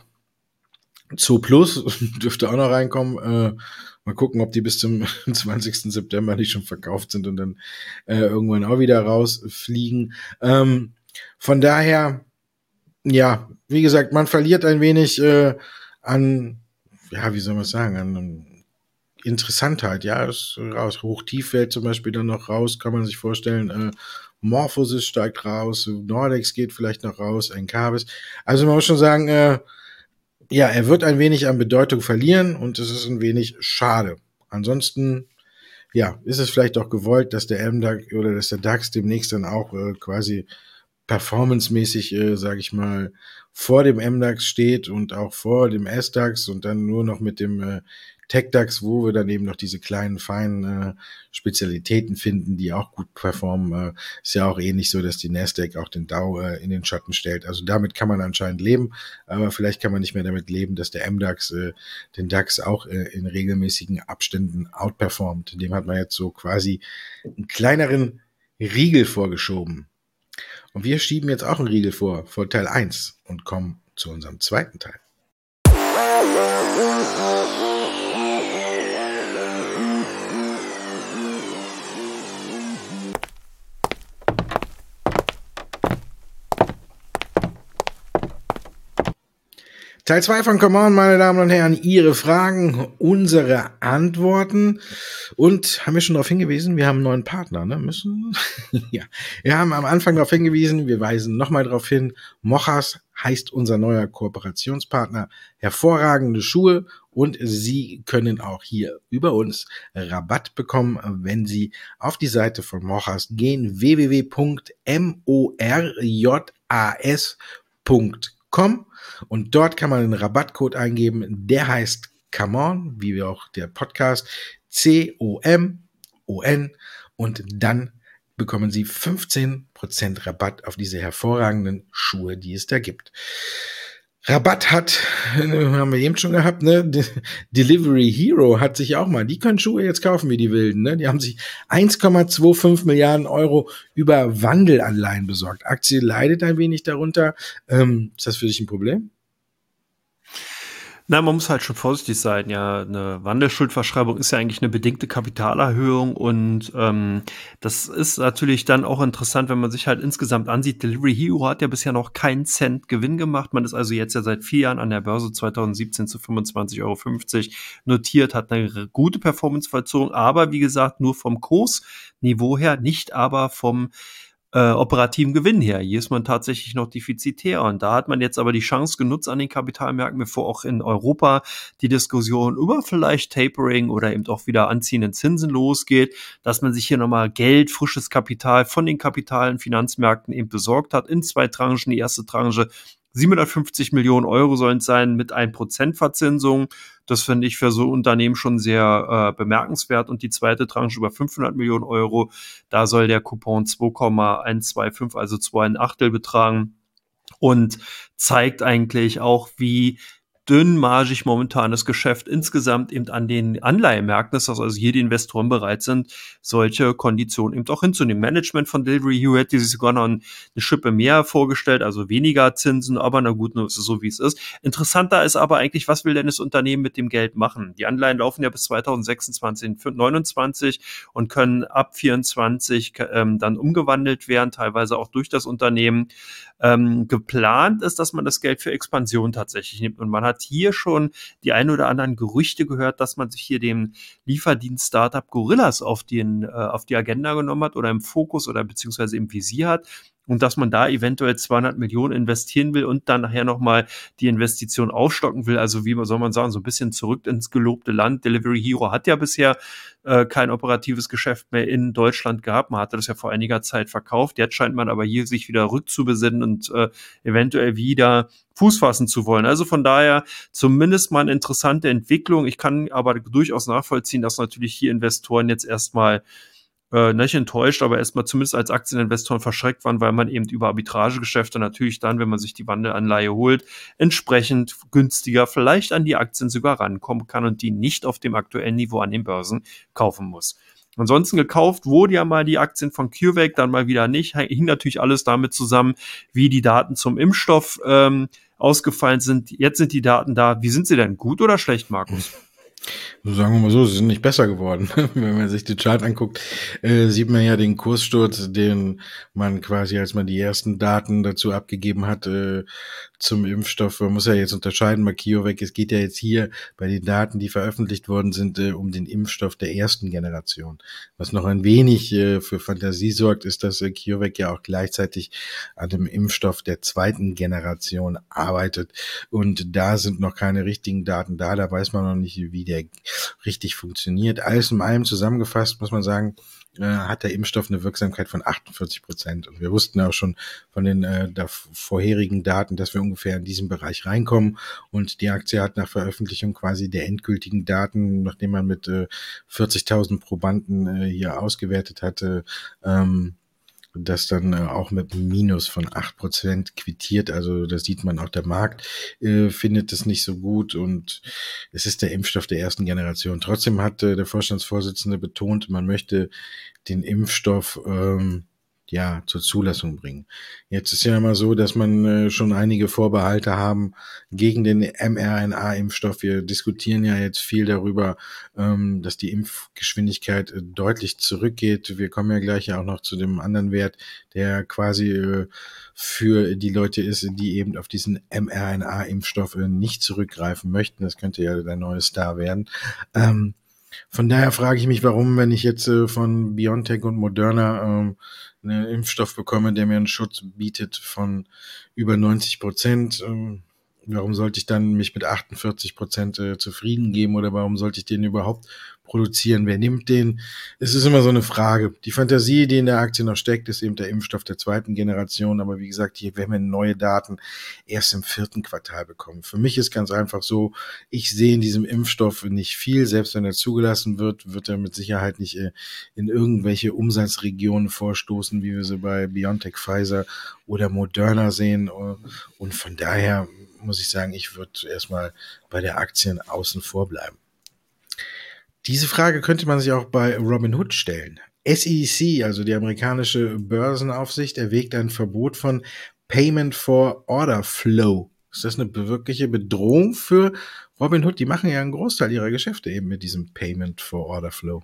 Zoo Plus dürfte auch noch reinkommen. Äh, mal gucken, ob die bis zum zwanzigsten September nicht schon verkauft sind und dann äh, irgendwann auch wieder rausfliegen. Ähm, von daher, ja, wie gesagt, man verliert ein wenig äh, an, ja, wie soll man sagen, an Interessantheit, ja, ist raus. Hochtief fällt zum Beispiel dann noch raus, kann man sich vorstellen. Äh, Morphosis steigt raus, Nordex geht vielleicht noch raus, Encarvis. Also man muss schon sagen, äh, ja, er wird ein wenig an Bedeutung verlieren und es ist ein wenig schade. Ansonsten, ja, ist es vielleicht auch gewollt, dass der M DAX oder dass der DAX demnächst dann auch äh, quasi performancemäßig, äh, sage ich mal, vor dem M DAX steht und auch vor dem S DAX und dann nur noch mit dem äh, Tech-DAX, wo wir dann eben noch diese kleinen, feinen äh, Spezialitäten finden, die auch gut performen. Äh, ist ja auch ähnlich so, dass die Nasdaq auch den Dow äh, in den Schatten stellt. Also damit kann man anscheinend leben, aber vielleicht kann man nicht mehr damit leben, dass der M DAX äh, den DAX auch äh, in regelmäßigen Abständen outperformt. Dem hat man jetzt so quasi einen kleineren Riegel vorgeschoben. Und wir schieben jetzt auch einen Riegel vor, vor Teil eins und kommen zu unserem zweiten Teil. Teil zwei von Come On, meine Damen und Herren, Ihre Fragen, unsere Antworten. Und haben wir schon darauf hingewiesen, wir haben einen neuen Partner, ne? Müssen? Ja. Wir haben am Anfang darauf hingewiesen, wir weisen nochmal darauf hin, Mochas heißt unser neuer Kooperationspartner. Hervorragende Schuhe und Sie können auch hier über uns Rabatt bekommen, wenn Sie auf die Seite von Mochas gehen, w w w punkt morjas punkt com. Und dort kann man einen Rabattcode eingeben, der heißt Come On, wie auch der Podcast, C O M O N, und dann bekommen Sie fünfzehn Prozent Rabatt auf diese hervorragenden Schuhe, die es da gibt. Rabatt hat, äh, haben wir eben schon gehabt, ne? De- Delivery Hero hat sich auch mal, die können Schuhe jetzt kaufen wie die Wilden, ne? Die haben sich eins Komma fünfundzwanzig Milliarden Euro über Wandelanleihen besorgt. Aktie leidet ein wenig darunter. Ähm, ist das für dich ein Problem? Na, man muss halt schon vorsichtig sein. Ja, eine Wandelschuldverschreibung ist ja eigentlich eine bedingte Kapitalerhöhung und ähm, das ist natürlich dann auch interessant, wenn man sich halt insgesamt ansieht. Delivery Hero hat ja bisher noch keinen Cent Gewinn gemacht. Man ist also jetzt ja seit vier Jahren an der Börse zwanzig siebzehn zu fünfundzwanzig Euro fünfzig notiert, hat eine r- gute Performance vollzogen, aber wie gesagt, nur vom Kursniveau her, nicht aber vom äh, operativen Gewinn her. Hier ist man tatsächlich noch defizitär. Und da hat man jetzt aber die Chance genutzt an den Kapitalmärkten, bevor auch in Europa die Diskussion über vielleicht Tapering oder eben auch wieder anziehenden Zinsen losgeht, dass man sich hier nochmal Geld, frisches Kapital von den kapitalen Finanzmärkten eben besorgt hat in zwei Tranchen. Die erste Tranche siebenhundertfünfzig Millionen Euro sollen es sein mit ein Prozent Verzinsung. Das finde ich für so ein Unternehmen schon sehr äh, bemerkenswert. Und die zweite Tranche über fünfhundert Millionen Euro, da soll der Coupon zwei Komma hundertfünfundzwanzig, also zwei ein Achtel betragen und zeigt eigentlich auch, wie dünnmargig momentan das Geschäft insgesamt eben an den Anleihemärkten ist, dass also hier die Investoren bereit sind, solche Konditionen eben auch hinzunehmen. Management von Delivery Hero hätte sich sogar noch eine Schippe mehr vorgestellt, also weniger Zinsen, aber na gut, nur ist es so, wie es ist. Interessanter ist aber eigentlich, was will denn das Unternehmen mit dem Geld machen? Die Anleihen laufen ja bis zwanzig sechsundzwanzig, neunundzwanzig und können ab vierundzwanzig ähm, dann umgewandelt werden, teilweise auch durch das Unternehmen. Ähm, geplant ist, dass man das Geld für Expansion tatsächlich nimmt. Und man hat hier schon die ein oder anderen Gerüchte gehört, dass man sich hier dem Lieferdienst-Startup Gorillas auf, den, äh, auf die Agenda genommen hat oder im Fokus oder beziehungsweise im Visier hat. Und dass man da eventuell zweihundert Millionen investieren will und dann nachher nochmal die Investition aufstocken will. Also wie soll man sagen, so ein bisschen zurück ins gelobte Land. Delivery Hero hat ja bisher äh, kein operatives Geschäft mehr in Deutschland gehabt. Man hatte das ja vor einiger Zeit verkauft. Jetzt scheint man aber hier sich wieder rückzubesinnen und äh, eventuell wieder Fuß fassen zu wollen. Also von daher zumindest mal eine interessante Entwicklung. Ich kann aber durchaus nachvollziehen, dass natürlich hier Investoren jetzt erstmal äh, nicht enttäuscht, aber erstmal zumindest als Aktieninvestoren verschreckt waren, weil man eben über Arbitragegeschäfte natürlich dann, wenn man sich die Wandelanleihe holt, entsprechend günstiger vielleicht an die Aktien sogar rankommen kann und die nicht auf dem aktuellen Niveau an den Börsen kaufen muss. Ansonsten gekauft wurde ja mal die Aktien von CureVac, dann mal wieder nicht. Hing natürlich alles damit zusammen, wie die Daten zum Impfstoff ähm, ausgefallen sind. Jetzt sind die Daten da. Wie sind sie denn? Gut oder schlecht, Markus? Sagen wir mal so, sie sind nicht besser geworden. Wenn man sich die Chart anguckt, äh, sieht man ja den Kurssturz, den man quasi, als man die ersten Daten dazu abgegeben hat, äh, zum Impfstoff. Man muss ja jetzt unterscheiden bei CureVac. Es geht ja jetzt hier bei den Daten, die veröffentlicht worden sind, äh, um den Impfstoff der ersten Generation. Was noch ein wenig äh, für Fantasie sorgt, ist, dass äh, CureVac ja auch gleichzeitig an dem Impfstoff der zweiten Generation arbeitet. Und da sind noch keine richtigen Daten da. Da weiß man noch nicht, wie der richtig funktioniert. Alles in allem zusammengefasst muss man sagen, äh, hat der Impfstoff eine Wirksamkeit von achtundvierzig Prozent. Und wir wussten ja auch schon von den äh, vorherigen Daten, dass wir ungefähr in diesem Bereich reinkommen. Und die Aktie hat nach Veröffentlichung quasi der endgültigen Daten, nachdem man mit äh, vierzigtausend Probanden äh, hier ausgewertet hatte, ähm, das dann äh, auch mit einem Minus von acht Prozent quittiert. Also das sieht man auch, der Markt äh, findet es nicht so gut und es ist der Impfstoff der ersten Generation. Trotzdem hat äh, der Vorstandsvorsitzende betont, man möchte den Impfstoff ähm, ja zur Zulassung bringen. Jetzt ist ja immer so, dass man äh, schon einige Vorbehalte haben gegen den mRNA-Impfstoff. Wir diskutieren ja jetzt viel darüber, ähm, dass die Impfgeschwindigkeit äh, deutlich zurückgeht. Wir kommen ja gleich ja auch noch zu dem anderen Wert, der quasi äh, für die Leute ist, die eben auf diesen mRNA-Impfstoff äh, nicht zurückgreifen möchten. Das könnte ja der neue Star werden. Ähm, von daher frage ich mich, warum, wenn ich jetzt äh, von BioNTech und Moderna ähm, einen Impfstoff bekomme, der mir einen Schutz bietet von über neunzig Prozent, ähm, warum sollte ich dann mich mit achtundvierzig Prozent äh, zufrieden geben oder warum sollte ich den überhaupt produzieren? Wer nimmt den? Es ist immer so eine Frage. Die Fantasie, die in der Aktie noch steckt, ist eben der Impfstoff der zweiten Generation. Aber wie gesagt, hier werden wir neue Daten erst im vierten Quartal bekommen. Für mich ist ganz einfach so, ich sehe in diesem Impfstoff nicht viel. Selbst wenn er zugelassen wird, wird er mit Sicherheit nicht in irgendwelche Umsatzregionen vorstoßen, wie wir sie bei BioNTech, Pfizer oder Moderna sehen. Und von daher muss ich sagen, ich würde erstmal bei der Aktien außen vor bleiben. Diese Frage könnte man sich auch bei Robinhood stellen. S E C, also die amerikanische Börsenaufsicht, erwägt ein Verbot von Payment for Order Flow. Ist das eine wirkliche Bedrohung für Robinhood? Die machen ja einen Großteil ihrer Geschäfte eben mit diesem Payment for Order Flow.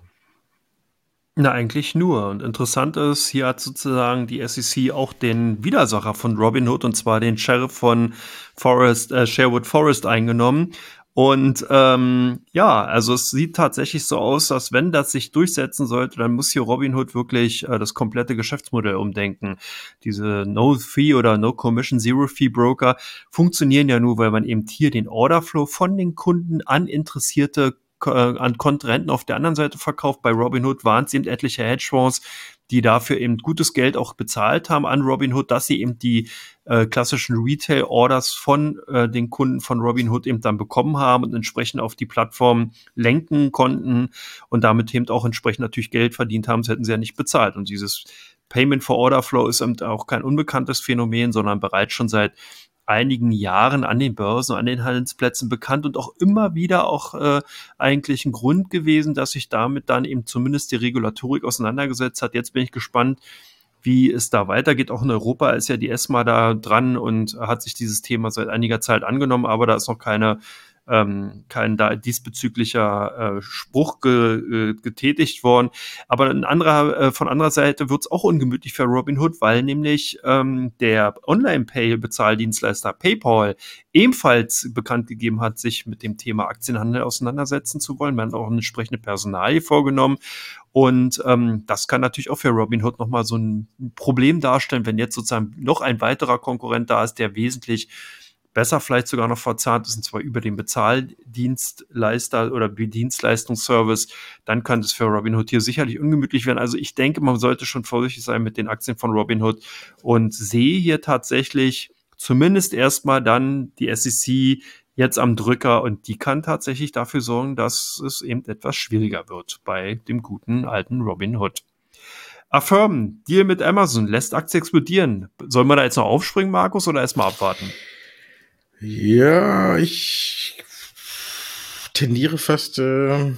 Na, eigentlich nur. Und interessant ist, hier hat sozusagen die S E C auch den Widersacher von Robinhood, und zwar den Sheriff von Forest, äh, Sherwood Forest eingenommen. Und ähm, ja, also es sieht tatsächlich so aus, dass wenn das sich durchsetzen sollte, dann muss hier Robinhood wirklich äh, das komplette Geschäftsmodell umdenken. Diese No-Fee oder No-Commission, Zero-Fee-Broker funktionieren ja nur, weil man eben hier den Orderflow von den Kunden an interessierte an Kontrahenten auf der anderen Seite verkauft. Bei Robinhood waren es eben etliche Hedgefonds, die dafür eben gutes Geld auch bezahlt haben an Robinhood, dass sie eben die äh, klassischen Retail-Orders von äh, den Kunden von Robinhood eben dann bekommen haben und entsprechend auf die Plattform lenken konnten und damit eben auch entsprechend natürlich Geld verdient haben, das hätten sie ja nicht bezahlt. Und dieses Payment for Order Flow ist eben auch kein unbekanntes Phänomen, sondern bereits schon seit einigen Jahren an den Börsen, an den Handelsplätzen bekannt und auch immer wieder auch äh, eigentlich ein Grund gewesen, dass sich damit dann eben zumindest die Regulatorik auseinandergesetzt hat. Jetzt bin ich gespannt, wie es da weitergeht. Auch in Europa ist ja die ESMA da dran und hat sich dieses Thema seit einiger Zeit angenommen, aber da ist noch keine Ähm, kein da diesbezüglicher äh, Spruch ge, äh, getätigt worden. Aber ein anderer, äh, von anderer Seite wird es auch ungemütlich für Robinhood, weil nämlich ähm, der Online-Pay-Bezahldienstleister PayPal ebenfalls bekannt gegeben hat, sich mit dem Thema Aktienhandel auseinandersetzen zu wollen. Man hat auch eine entsprechende Personalie vorgenommen. Und ähm, das kann natürlich auch für Robinhood nochmal so ein Problem darstellen, wenn jetzt sozusagen noch ein weiterer Konkurrent da ist, der wesentlich besser vielleicht sogar noch verzahnt ist, und zwar über den Bezahldienstleister oder Dienstleistungsservice, dann könnte es für Robinhood hier sicherlich ungemütlich werden. Also ich denke, man sollte schon vorsichtig sein mit den Aktien von Robinhood und sehe hier tatsächlich zumindest erstmal dann die S E C jetzt am Drücker, und die kann tatsächlich dafür sorgen, dass es eben etwas schwieriger wird bei dem guten alten Robinhood. Affirm, Deal mit Amazon, lässt Aktie explodieren. Soll man da jetzt noch aufspringen, Markus, oder erstmal abwarten? Ja, ich tendiere fast äh,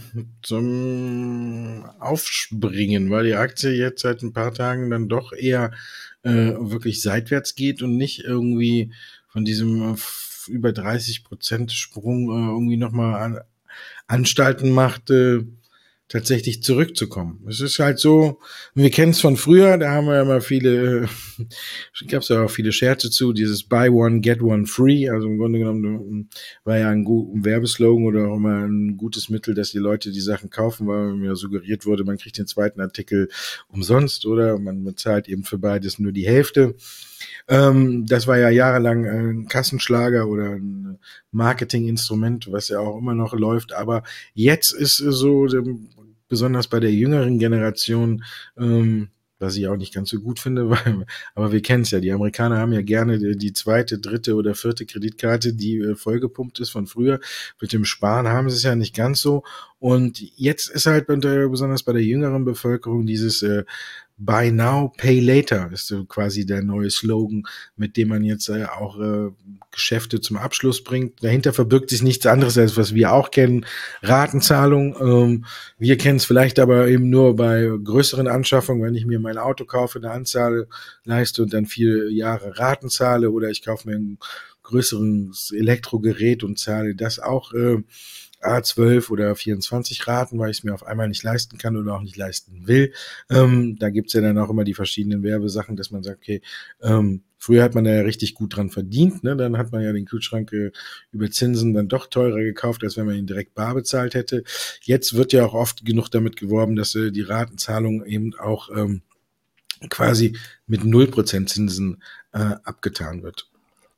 zum Aufspringen, weil die Aktie jetzt seit ein paar Tagen dann doch eher äh, wirklich seitwärts geht und nicht irgendwie von diesem äh, über dreißig Prozent Sprung äh, irgendwie nochmal an, Anstalten macht, äh, tatsächlich zurückzukommen. Es ist halt so, wir kennen es von früher, da haben wir ja mal viele, gab es ja auch viele Scherze zu, dieses Buy One, Get One Free, also im Grunde genommen war ja ein, ein Werbeslogan oder auch immer ein gutes Mittel, dass die Leute die Sachen kaufen, weil mir suggeriert wurde, man kriegt den zweiten Artikel umsonst oder man bezahlt eben für beides nur die Hälfte. Ähm, das war ja jahrelang ein Kassenschlager oder ein Marketinginstrument, was ja auch immer noch läuft, aber jetzt ist so, besonders bei der jüngeren Generation, ähm, was ich auch nicht ganz so gut finde, weil, aber wir kennen es ja, die Amerikaner haben ja gerne die, die zweite, dritte oder vierte Kreditkarte, die äh, vollgepumpt ist von früher. Mit dem Sparen haben sie es ja nicht ganz so. Und jetzt ist halt äh, besonders bei der jüngeren Bevölkerung dieses äh, Buy Now, Pay Later ist so quasi der neue Slogan, mit dem man jetzt äh, auch äh, Geschäfte zum Abschluss bringt. Dahinter verbirgt sich nichts anderes, als was wir auch kennen, Ratenzahlung. Ähm, wir kennen es vielleicht aber eben nur bei größeren Anschaffungen, wenn ich mir mein Auto kaufe, eine Anzahl leiste und dann vier Jahre Raten zahle, oder ich kaufe mir ein größeres Elektrogerät und zahle das auch äh, A zwölf oder vierundzwanzig Raten, weil ich es mir auf einmal nicht leisten kann oder auch nicht leisten will. Ähm, da gibt's ja dann auch immer die verschiedenen Werbesachen, dass man sagt, okay, ähm, früher hat man da ja richtig gut dran verdient, ne? Dann hat man ja den Kühlschrank äh, über Zinsen dann doch teurer gekauft, als wenn man ihn direkt bar bezahlt hätte. Jetzt wird ja auch oft genug damit geworben, dass äh, die Ratenzahlung eben auch ähm, quasi mit null Prozent Zinsen äh, abgetan wird.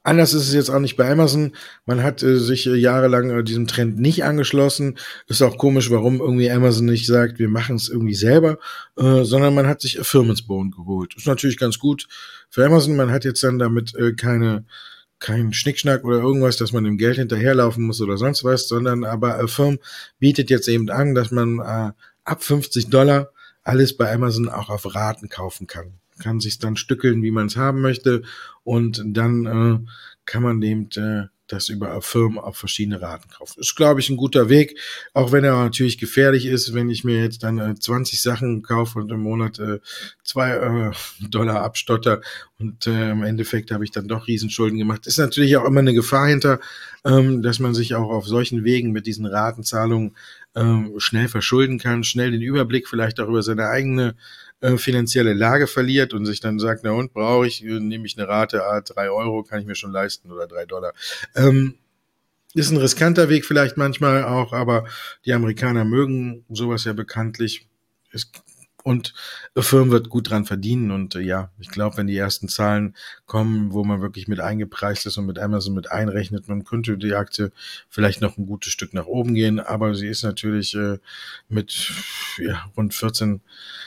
Anders ist es jetzt auch nicht bei Amazon. Man hat äh, sich äh, jahrelang äh, diesem Trend nicht angeschlossen. Ist auch komisch, warum irgendwie Amazon nicht sagt, wir machen es irgendwie selber, äh, sondern man hat sich Firmen ins Boden geholt. Ist natürlich ganz gut für Amazon. Man hat jetzt dann damit äh, keine kein Schnickschnack oder irgendwas, dass man dem Geld hinterherlaufen muss oder sonst was, sondern aber äh, Firm bietet jetzt eben an, dass man äh, ab fünfzig Dollar alles bei Amazon auch auf Raten kaufen kann. Kann sich dann stückeln, wie man es haben möchte, und dann äh, kann man eben äh, das über Firmen auf verschiedene Raten kaufen. Ist, glaube ich, ein guter Weg, auch wenn er natürlich gefährlich ist, wenn ich mir jetzt dann äh, zwanzig Sachen kaufe und im Monat äh, zwei äh, Dollar abstotter und äh, im Endeffekt habe ich dann doch Riesenschulden gemacht. Ist natürlich auch immer eine Gefahr hinter, ähm, dass man sich auch auf solchen Wegen mit diesen Ratenzahlungen ähm, schnell verschulden kann, schnell den Überblick vielleicht auch über seine eigene äh, finanzielle Lage verliert und sich dann sagt, na und, brauche ich, äh, nehme ich eine Rate, ah, drei Euro kann ich mir schon leisten oder drei Dollar. Ähm, ist ein riskanter Weg vielleicht manchmal auch, aber die Amerikaner mögen sowas ja bekanntlich. Es, und Firmen wird gut dran verdienen und äh, ja, ich glaube, wenn die ersten Zahlen kommen, wo man wirklich mit eingepreist ist und mit Amazon mit einrechnet, man könnte die Aktie vielleicht noch ein gutes Stück nach oben gehen, aber sie ist natürlich äh, mit ja, rund vierzehn,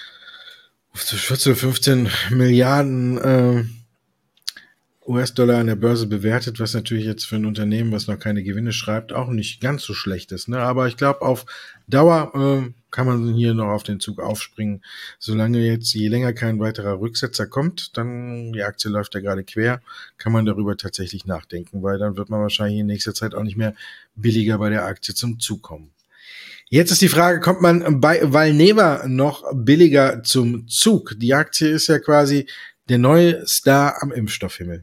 fünfzehn Milliarden äh, U S-Dollar an der Börse bewertet, was natürlich jetzt für ein Unternehmen, was noch keine Gewinne schreibt, auch nicht ganz so schlecht ist. Ne? Aber ich glaube, auf Dauer äh, kann man hier noch auf den Zug aufspringen. Solange jetzt, je länger kein weiterer Rücksetzer kommt, dann, die Aktie läuft ja gerade quer, kann man darüber tatsächlich nachdenken, weil dann wird man wahrscheinlich in nächster Zeit auch nicht mehr billiger bei der Aktie zum Zug kommen. Jetzt ist die Frage, kommt man bei Valneva noch billiger zum Zug? Die Aktie ist ja quasi der neue Star am Impfstoffhimmel.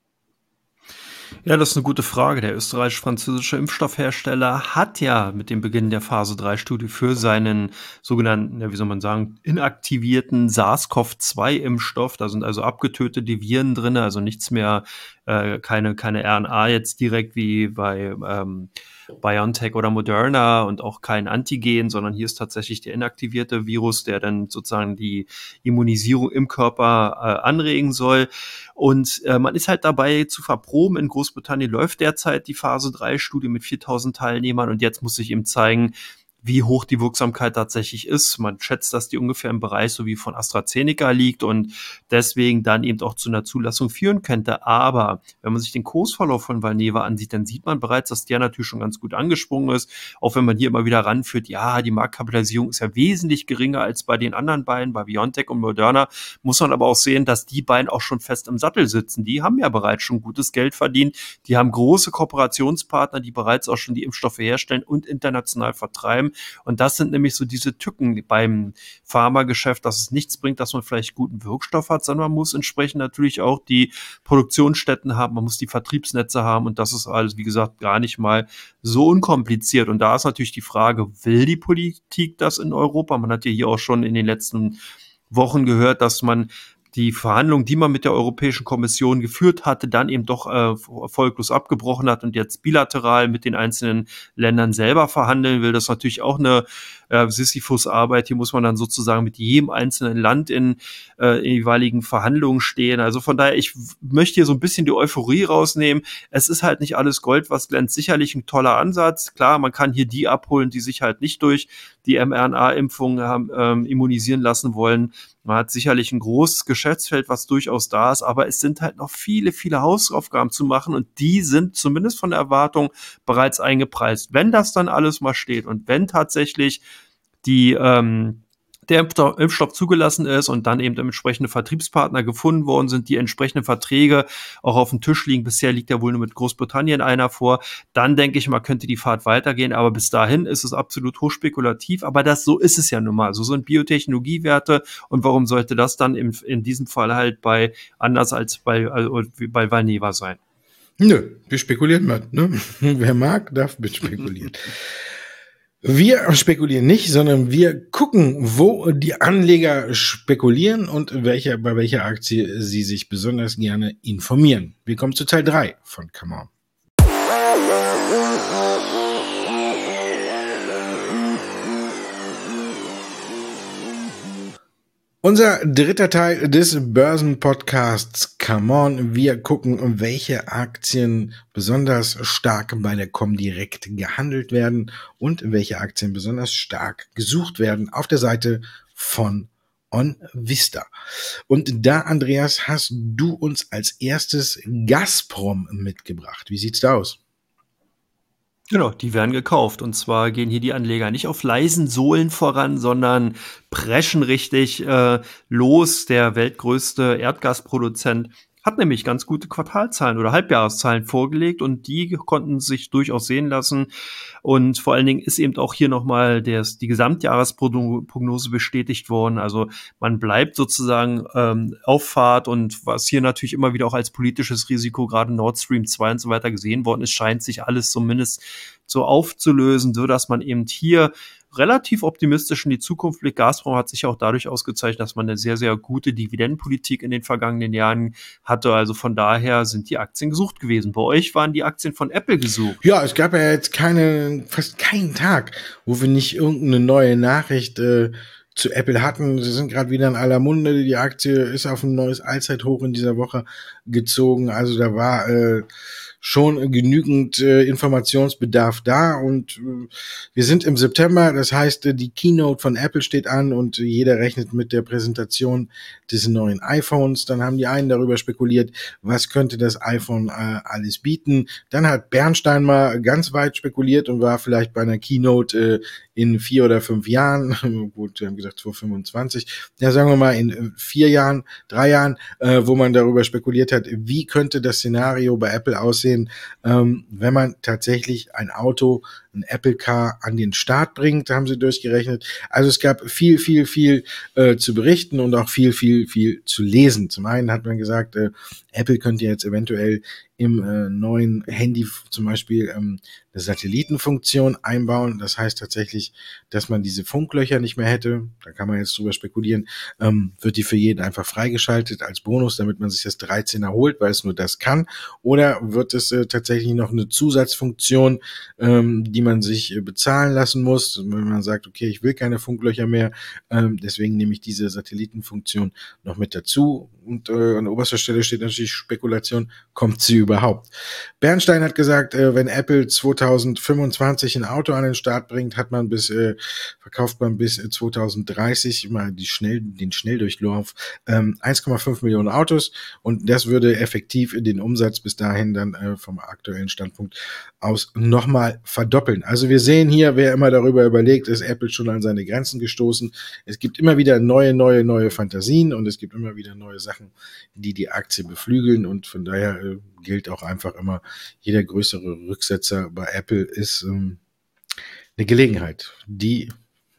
Ja, das ist eine gute Frage. Der österreichisch-französische Impfstoffhersteller hat ja mit dem Beginn der Phase drei Studie für seinen sogenannten, ja, wie soll man sagen, inaktivierten SARS-C o V zwei Impfstoff, da sind also abgetötete Viren drin, also nichts mehr, äh, keine, keine R N A jetzt direkt wie bei ähm, BioNTech oder Moderna und auch kein Antigen, sondern hier ist tatsächlich der inaktivierte Virus, der dann sozusagen die Immunisierung im Körper äh, anregen soll. Und äh, man ist halt dabei zu verproben. In Großbritannien läuft derzeit die Phase drei Studie mit viertausend Teilnehmern und jetzt muss sich eben zeigen, wie hoch die Wirksamkeit tatsächlich ist. Man schätzt, dass die ungefähr im Bereich so wie von AstraZeneca liegt und deswegen dann eben auch zu einer Zulassung führen könnte. Aber wenn man sich den Kursverlauf von Valneva ansieht, dann sieht man bereits, dass der natürlich schon ganz gut angesprungen ist. Auch wenn man hier immer wieder ranführt, ja, die Marktkapitalisierung ist ja wesentlich geringer als bei den anderen beiden, bei BioNTech und Moderna, muss man aber auch sehen, dass die beiden auch schon fest im Sattel sitzen. Die haben ja bereits schon gutes Geld verdient. Die haben große Kooperationspartner, die bereits auch schon die Impfstoffe herstellen und international vertreiben. Und das sind nämlich so diese Tücken beim Pharmageschäft, dass es nichts bringt, dass man vielleicht guten Wirkstoff hat, sondern man muss entsprechend natürlich auch die Produktionsstätten haben, man muss die Vertriebsnetze haben und das ist alles, wie gesagt, gar nicht mal so unkompliziert. Und da ist natürlich die Frage, will die Politik das in Europa? Man hat ja hier auch schon in den letzten Wochen gehört, dass man die Verhandlungen, die man mit der Europäischen Kommission geführt hatte, dann eben doch äh, erfolglos abgebrochen hat und jetzt bilateral mit den einzelnen Ländern selber verhandeln will. Das ist natürlich auch eine äh, Sisyphus-Arbeit. Hier muss man dann sozusagen mit jedem einzelnen Land in, äh, in jeweiligen Verhandlungen stehen. Also von daher, ich möchte hier so ein bisschen die Euphorie rausnehmen. Es ist halt nicht alles Gold, was glänzt. Sicherlich ein toller Ansatz. Klar, man kann hier die abholen, die sich halt nicht durch die mRNA-Impfung haben ähm, immunisieren lassen wollen. Man hat sicherlich ein großes Geschäftsfeld, was durchaus da ist, aber es sind halt noch viele, viele Hausaufgaben zu machen und die sind zumindest von der Erwartung bereits eingepreist. Wenn das dann alles mal steht und wenn tatsächlich die ähm, der Impfstoff zugelassen ist und dann eben entsprechende Vertriebspartner gefunden worden sind, die entsprechenden Verträge auch auf dem Tisch liegen. Bisher liegt ja wohl nur mit Großbritannien einer vor. Dann denke ich mal, könnte die Fahrt weitergehen. Aber bis dahin ist es absolut hochspekulativ. Aber das, so ist es ja nun mal. So sind Biotechnologiewerte. Und warum sollte das dann in, in diesem Fall halt bei, anders als bei, also bei Valneva sein? Nö, wir spekulieren mal. Ne? Wer mag, darf mit spekulieren. Wir spekulieren nicht, sondern wir gucken, wo die Anleger spekulieren und welcher, bei welcher Aktie sie sich besonders gerne informieren. Wir kommen zu Teil drei von Come On. Unser dritter Teil des Börsenpodcasts come on, wir gucken, welche Aktien besonders stark bei der Comdirect gehandelt werden und welche Aktien besonders stark gesucht werden auf der Seite von OnVista. Und da, Andreas, hast du uns als erstes Gazprom mitgebracht. Wie sieht's da aus? Genau, die werden gekauft. Und zwar gehen hier die Anleger nicht auf leisen Sohlen voran, sondern preschen richtig äh, los. Der weltgrößte Erdgasproduzent hat nämlich ganz gute Quartalzahlen oder Halbjahreszahlen vorgelegt und die konnten sich durchaus sehen lassen. Und vor allen Dingen ist eben auch hier nochmal die Gesamtjahresprognose bestätigt worden. Also man bleibt sozusagen ähm, auf Fahrt und was hier natürlich immer wieder auch als politisches Risiko, gerade Nord Stream zwei und so weiter gesehen worden ist, scheint sich alles zumindest so aufzulösen, so dass man eben hier relativ optimistisch in die Zukunft blickt. Gazprom hat sich auch dadurch ausgezeichnet, dass man eine sehr, sehr gute Dividendenpolitik in den vergangenen Jahren hatte. Also von daher sind die Aktien gesucht gewesen. Bei euch waren die Aktien von Apple gesucht. Ja, es gab ja jetzt keine, fast keinen Tag, wo wir nicht irgendeine neue Nachricht äh, zu Apple hatten. Sie sind gerade wieder in aller Munde. Die Aktie ist auf ein neues Allzeithoch in dieser Woche gezogen. Also da war äh, schon genügend äh, Informationsbedarf da und äh, wir sind im September, das heißt, äh, die Keynote von Apple steht an und äh, jeder rechnet mit der Präsentation des neuen iPhones. Dann haben die einen darüber spekuliert, was könnte das iPhone äh, alles bieten. Dann hat Bernstein mal ganz weit spekuliert und war vielleicht bei einer Keynote äh, in vier oder fünf Jahren, gut, wir haben gesagt zwanzig fünfundzwanzig, ja sagen wir mal in vier Jahren, drei Jahren, äh, wo man darüber spekuliert hat, wie könnte das Szenario bei Apple aussehen, ähm, wenn man tatsächlich ein Auto, ein Apple Car an den Start bringt, haben sie durchgerechnet. Also es gab viel, viel, viel äh, zu berichten und auch viel, viel, viel zu lesen. Zum einen hat man gesagt, äh, Apple könnte jetzt eventuell im äh, neuen Handy zum Beispiel ähm, eine Satellitenfunktion einbauen. Das heißt tatsächlich, dass man diese Funklöcher nicht mehr hätte. Da kann man jetzt drüber spekulieren. Ähm, wird die für jeden einfach freigeschaltet als Bonus, damit man sich das dreizehner holt, weil es nur das kann? Oder wird es äh, tatsächlich noch eine Zusatzfunktion, ähm, die man sich äh, bezahlen lassen muss, wenn man sagt, okay, ich will keine Funklöcher mehr, ähm, deswegen nehme ich diese Satellitenfunktion noch mit dazu. Und äh, an oberster Stelle steht natürlich Spekulation, kommt sie überhaupt? Bernstein hat gesagt, äh, wenn Apple zwanzig fünfundzwanzig ein Auto an den Start bringt, hat man bis äh, verkauft man bis äh, zwanzig dreißig mal die schnell den Schnelldurchlauf ähm, eins Komma fünf Millionen Autos und das würde effektiv den Umsatz bis dahin dann äh, vom aktuellen Standpunkt aus nochmal verdoppeln. Also wir sehen hier, wer immer darüber überlegt, ist Apple schon an seine Grenzen gestoßen. Es gibt immer wieder neue, neue, neue Fantasien und es gibt immer wieder neue Sachen, die die Aktie beflügeln und von daher äh, gilt auch einfach immer, jeder größere Rücksetzer bei Apple ist ähm, eine Gelegenheit, die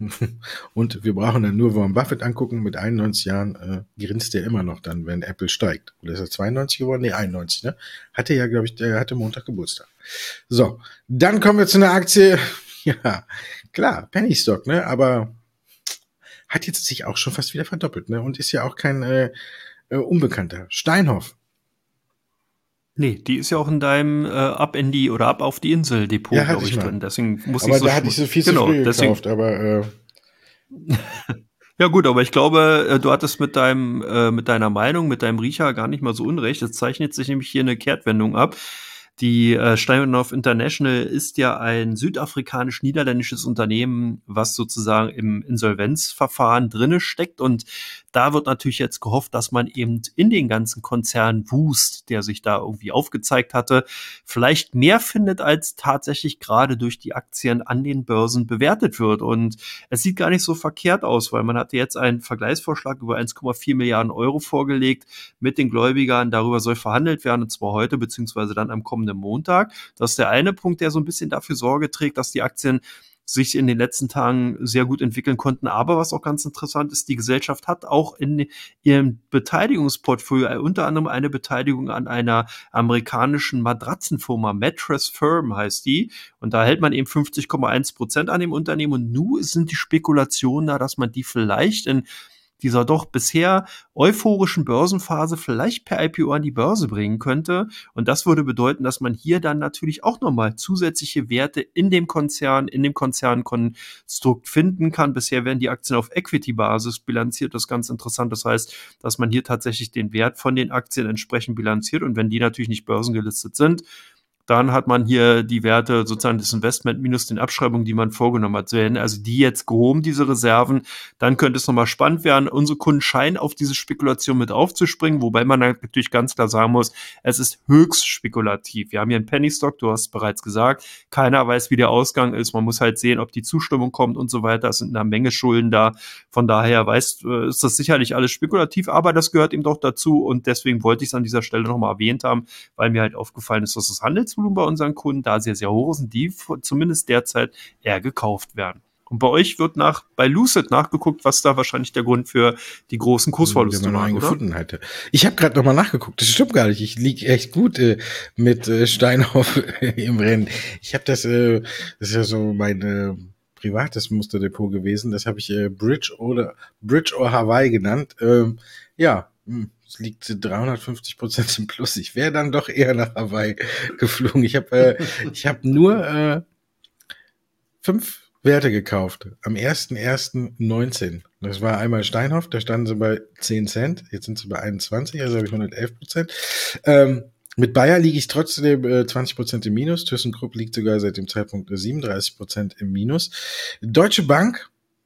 und wir brauchen dann nur Warren Buffett angucken, mit einundneunzig Jahren äh, grinst er immer noch dann, wenn Apple steigt. Oder ist er zweiundneunzig geworden? Nee, einundneunzig, ne? Hatte ja, glaube ich, der hatte Montag Geburtstag. So, dann kommen wir zu einer Aktie, ja, klar, Penny Stock, ne? Aber hat jetzt sich auch schon fast wieder verdoppelt, ne? Und ist ja auch kein äh, äh, Unbekannter. Steinhoff. Nee, die ist ja auch in deinem äh, Ab in die oder Ab auf die Insel Depot, Ja, glaube hatte ich, ich mal. drin. Deswegen muss Aber ich so da hatte ich so viel zu genau, früh deswegen, gekauft, aber äh, ja gut, aber ich glaube, äh, du hattest mit deinem äh, mit deiner Meinung, mit deinem Riecher gar nicht mal so unrecht. Es zeichnet sich nämlich hier eine Kehrtwendung ab. Die äh, Steinhoff International ist ja ein südafrikanisch-niederländisches Unternehmen, was sozusagen im Insolvenzverfahren drinne steckt. Und da wird natürlich jetzt gehofft, dass man eben in den ganzen Konzern Wust, der sich da irgendwie aufgezeigt hatte, vielleicht mehr findet, als tatsächlich gerade durch die Aktien an den Börsen bewertet wird. Und es sieht gar nicht so verkehrt aus, weil man hatte jetzt einen Vergleichsvorschlag über eins Komma vier Milliarden Euro vorgelegt mit den Gläubigern. Darüber soll verhandelt werden, und zwar heute beziehungsweise dann am kommenden Montag. Das ist der eine Punkt, der so ein bisschen dafür Sorge trägt, dass die Aktien sich in den letzten Tagen sehr gut entwickeln konnten. Aber was auch ganz interessant ist, die Gesellschaft hat auch in ihrem Beteiligungsportfolio unter anderem eine Beteiligung an einer amerikanischen Matratzenfirma, Mattress Firm heißt die. Und da hält man eben fünfzig Komma eins Prozent an dem Unternehmen. Und nun sind die Spekulationen da, dass man die vielleicht in dieser doch bisher euphorischen Börsenphase vielleicht per I P O an die Börse bringen könnte. Und das würde bedeuten, dass man hier dann natürlich auch nochmal zusätzliche Werte in dem Konzern, in dem Konzernkonstrukt finden kann. Bisher werden die Aktien auf Equity-Basis bilanziert. Das ist ganz interessant. Das heißt, dass man hier tatsächlich den Wert von den Aktien entsprechend bilanziert. Und wenn die natürlich nicht börsengelistet sind, dann hat man hier die Werte, sozusagen das Investment minus den Abschreibungen, die man vorgenommen hat. Werden also die jetzt gehoben, diese Reserven, dann könnte es nochmal spannend werden. Unsere Kunden scheinen auf diese Spekulation mit aufzuspringen, wobei man natürlich ganz klar sagen muss, es ist höchst spekulativ. Wir haben hier einen Penny Stock, du hast es bereits gesagt. Keiner weiß, wie der Ausgang ist. Man muss halt sehen, ob die Zustimmung kommt und so weiter. Es sind eine Menge Schulden da. Von daher weiß, ist das sicherlich alles spekulativ, aber das gehört eben doch dazu und deswegen wollte ich es an dieser Stelle nochmal erwähnt haben, weil mir halt aufgefallen ist, dass das Handelsvolumen bei unseren Kunden da sehr, sehr hoch sind, die zumindest derzeit eher gekauft werden. Und bei euch wird nach, bei Lucid nachgeguckt, was da wahrscheinlich der Grund für die großen Kursverluste war, oder? Gefunden hatte. Ich habe gerade nochmal nachgeguckt, das stimmt gar nicht. Ich liege echt gut äh, mit äh, Steinhoff im Rennen. Ich habe das, äh, das ist ja so mein äh, privates Musterdepot gewesen, das habe ich äh, Bridge oder Bridge or Hawaii genannt. Ähm, ja, mh. Es liegt dreihundertfünfzig Prozent im Plus. Ich wäre dann doch eher nach Hawaii geflogen. Ich habe äh, ich hab nur äh, fünf Werte gekauft. Am ersten ersten neunzehn. Das war einmal Steinhoff, da standen sie bei zehn Cent. Jetzt sind sie bei einundzwanzig, also habe ich hundertelf Prozent. Ähm, mit Bayer liege ich trotzdem äh, zwanzig Prozent im Minus. ThyssenKrupp liegt sogar seit dem Zeitpunkt siebenunddreißig Prozent im Minus. Deutsche Bank,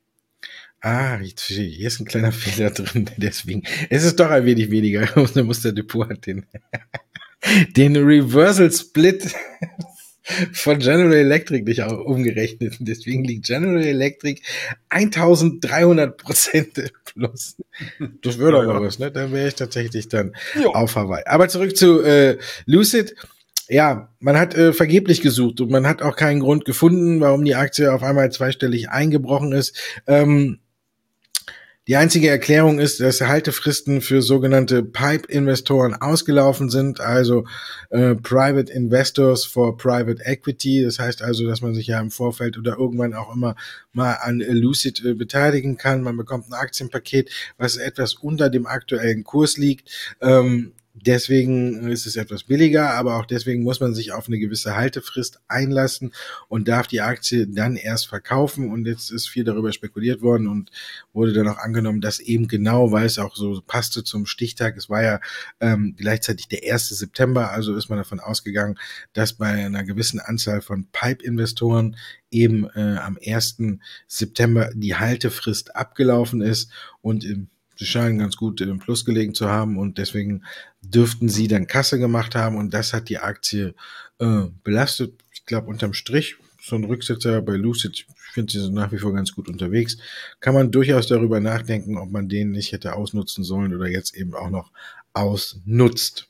Ah, hier ist ein kleiner Fehler drin, deswegen. Es ist doch ein wenig weniger. Unser Musterdepot hat den, den Reversal Split von General Electric nicht auch umgerechnet. Deswegen liegt General Electric eintausenddreihundert Prozent plus. Das wäre doch mal was, ne? Da wäre ich tatsächlich dann jo. auf Hawaii. Aber zurück zu äh, Lucid. Ja, man hat äh, vergeblich gesucht und man hat auch keinen Grund gefunden, warum die Aktie auf einmal zweistellig eingebrochen ist. Ähm, Die einzige Erklärung ist, dass Haltefristen für sogenannte Pipe-Investoren ausgelaufen sind, also äh, Private Investors for Private Equity. Das heißt also, dass man sich ja im Vorfeld oder irgendwann auch immer mal an Lucid äh, beteiligen kann. Man bekommt ein Aktienpaket, was etwas unter dem aktuellen Kurs liegt. Ähm, Deswegen ist es etwas billiger, aber auch deswegen muss man sich auf eine gewisse Haltefrist einlassen und darf die Aktie dann erst verkaufen. Und jetzt ist viel darüber spekuliert worden und wurde dann auch angenommen, dass eben genau, weil es auch so passte zum Stichtag, es war ja ähm, gleichzeitig der erste September, also ist man davon ausgegangen, dass bei einer gewissen Anzahl von Pipe-Investoren eben äh, am ersten September die Haltefrist abgelaufen ist und im Sie scheinen ganz gut im Plus gelegen zu haben und deswegen dürften sie dann Kasse gemacht haben und das hat die Aktie äh, belastet. Ich glaube, unterm Strich, so ein Rücksetzer bei Lucid, ich finde, sie sind nach wie vor ganz gut unterwegs. Kann man durchaus darüber nachdenken, ob man den nicht hätte ausnutzen sollen oder jetzt eben auch noch ausnutzt.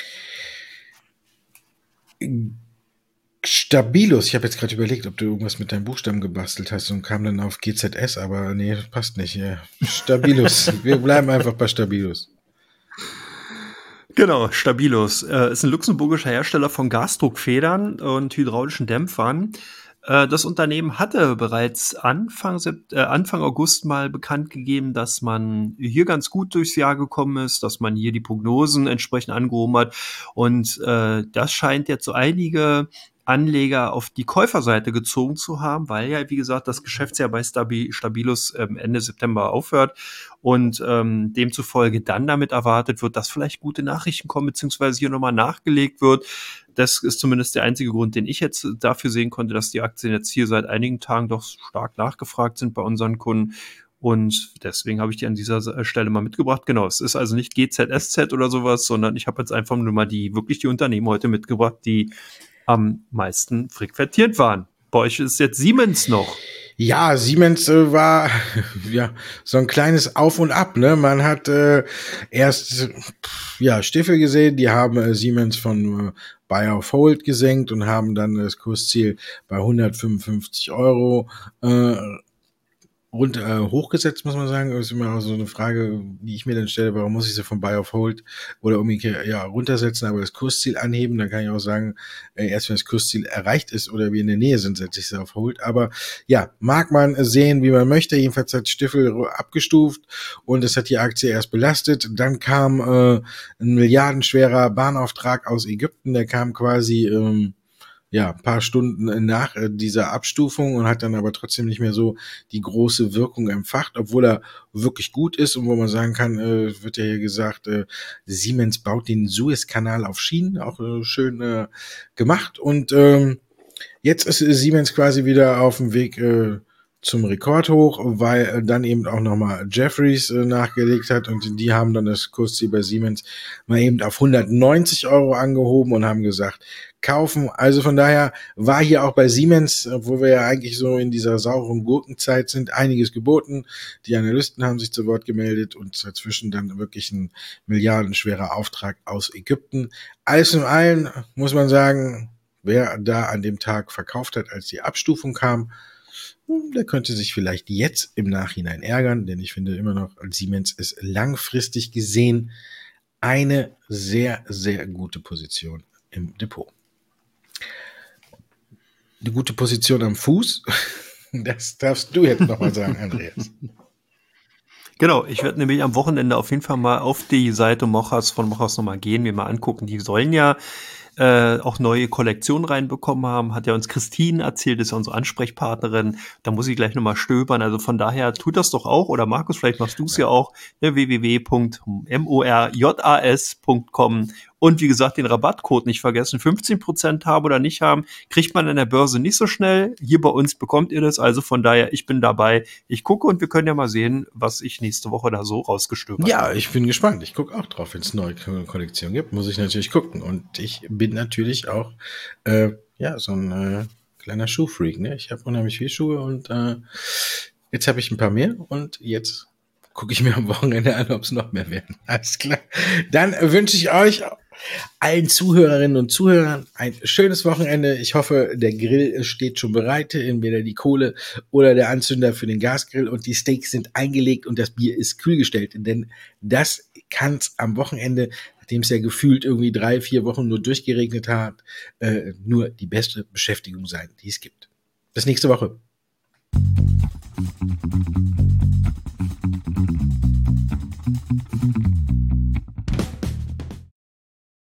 Stabilus, ich habe jetzt gerade überlegt, ob du irgendwas mit deinem Buchstaben gebastelt hast und kam dann auf G Z S, aber nee, passt nicht. Ja. Stabilus, wir bleiben einfach bei Stabilus. Genau, Stabilus äh, ist ein luxemburgischer Hersteller von Gasdruckfedern und hydraulischen Dämpfern. Äh, das Unternehmen hatte bereits Anfang, äh, Anfang August mal bekannt gegeben, dass man hier ganz gut durchs Jahr gekommen ist, dass man hier die Prognosen entsprechend angehoben hat und äh, das scheint jetzt so einige Anleger auf die Käuferseite gezogen zu haben, weil ja, wie gesagt, das Geschäftsjahr bei Stabi- Stabilus ähm, Ende September aufhört und ähm, demzufolge dann damit erwartet wird, dass vielleicht gute Nachrichten kommen, beziehungsweise hier nochmal nachgelegt wird. Das ist zumindest der einzige Grund, den ich jetzt dafür sehen konnte, dass die Aktien jetzt hier seit einigen Tagen doch stark nachgefragt sind bei unseren Kunden. Und deswegen habe ich die an dieser Stelle mal mitgebracht. Genau, es ist also nicht G Z S Z oder sowas, sondern ich habe jetzt einfach nur mal die wirklich die Unternehmen heute mitgebracht, die am meisten frequentiert waren. Bei euch ist jetzt Siemens noch. Ja, Siemens äh, war ja so ein kleines Auf und Ab. Ne, man hat äh, erst ja Stiefel gesehen, die haben äh, Siemens von äh, Buy auf Hold gesenkt und haben dann das Kursziel bei hundertfünfundfünfzig Euro äh, rund äh, hochgesetzt, muss man sagen. Das ist immer auch so eine Frage, die ich mir dann stelle, warum muss ich sie von Buy auf Hold oder umgekehrt ja, runtersetzen, aber das Kursziel anheben. Dann kann ich auch sagen, äh, erst wenn das Kursziel erreicht ist oder wir in der Nähe sind, setze ich sie auf Hold. Aber ja, mag man sehen, wie man möchte. Jedenfalls hat Stifel abgestuft und es hat die Aktie erst belastet. Dann kam äh, ein milliardenschwerer Bahnauftrag aus Ägypten. Der kam quasi ähm, ja, ein paar Stunden nach äh, dieser Abstufung und hat dann aber trotzdem nicht mehr so die große Wirkung entfacht, obwohl er wirklich gut ist und wo man sagen kann, äh, wird ja hier gesagt, äh, Siemens baut den Suezkanal auf Schienen, auch äh, schön äh, gemacht und ähm, jetzt ist Siemens quasi wieder auf dem Weg äh, zum Rekordhoch, weil äh, dann eben auch nochmal Jefferies äh, nachgelegt hat und die haben dann das Kursziel bei Siemens mal eben auf hundertneunzig Euro angehoben und haben gesagt, kaufen. Also von daher war hier auch bei Siemens, wo wir ja eigentlich so in dieser sauren Gurkenzeit sind, einiges geboten. Die Analysten haben sich zu Wort gemeldet und dazwischen dann wirklich ein milliardenschwerer Auftrag aus Ägypten. Alles in allem muss man sagen, wer da an dem Tag verkauft hat, als die Abstufung kam, der könnte sich vielleicht jetzt im Nachhinein ärgern, denn ich finde immer noch, Siemens ist langfristig gesehen eine sehr, sehr gute Position im Depot. Eine gute Position am Fuß, das darfst du jetzt nochmal sagen, Andreas. Genau, ich werde nämlich am Wochenende auf jeden Fall mal auf die Seite Mochas von Mochas nochmal gehen, mir mal angucken. Die sollen ja äh, auch neue Kollektionen reinbekommen haben, hat ja uns Christine erzählt, ist ja unsere Ansprechpartnerin. Da muss ich gleich nochmal stöbern. Also von daher tut das doch auch. Oder Markus, vielleicht machst du es ja. ja auch. Ne, w w w punkt morjas punkt com. Und wie gesagt, den Rabattcode nicht vergessen. fünfzehn Prozent haben oder nicht haben, kriegt man an der Börse nicht so schnell. Hier bei uns bekommt ihr das. Also von daher, ich bin dabei. Ich gucke und wir können ja mal sehen, was ich nächste Woche da so rausgestöbert ja, habe. Ja, ich bin gespannt. Ich gucke auch drauf. Wenn es neue Kollektionen gibt, muss ich natürlich gucken. Und ich bin natürlich auch äh, ja so ein äh, kleiner Schuhfreak. Ne? Ich habe unheimlich viele Schuhe und äh, jetzt habe ich ein paar mehr und jetzt gucke ich mir am Wochenende an, ob es noch mehr werden. Alles klar. Dann wünsche ich euch allen Zuhörerinnen und Zuhörern ein schönes Wochenende. Ich hoffe, der Grill steht schon bereit, entweder die Kohle oder der Anzünder für den Gasgrill und die Steaks sind eingelegt und das Bier ist kühlgestellt, denn das kann es am Wochenende, nachdem es ja gefühlt irgendwie drei, vier Wochen nur durchgeregnet hat, äh, nur die beste Beschäftigung sein, die es gibt. Bis nächste Woche.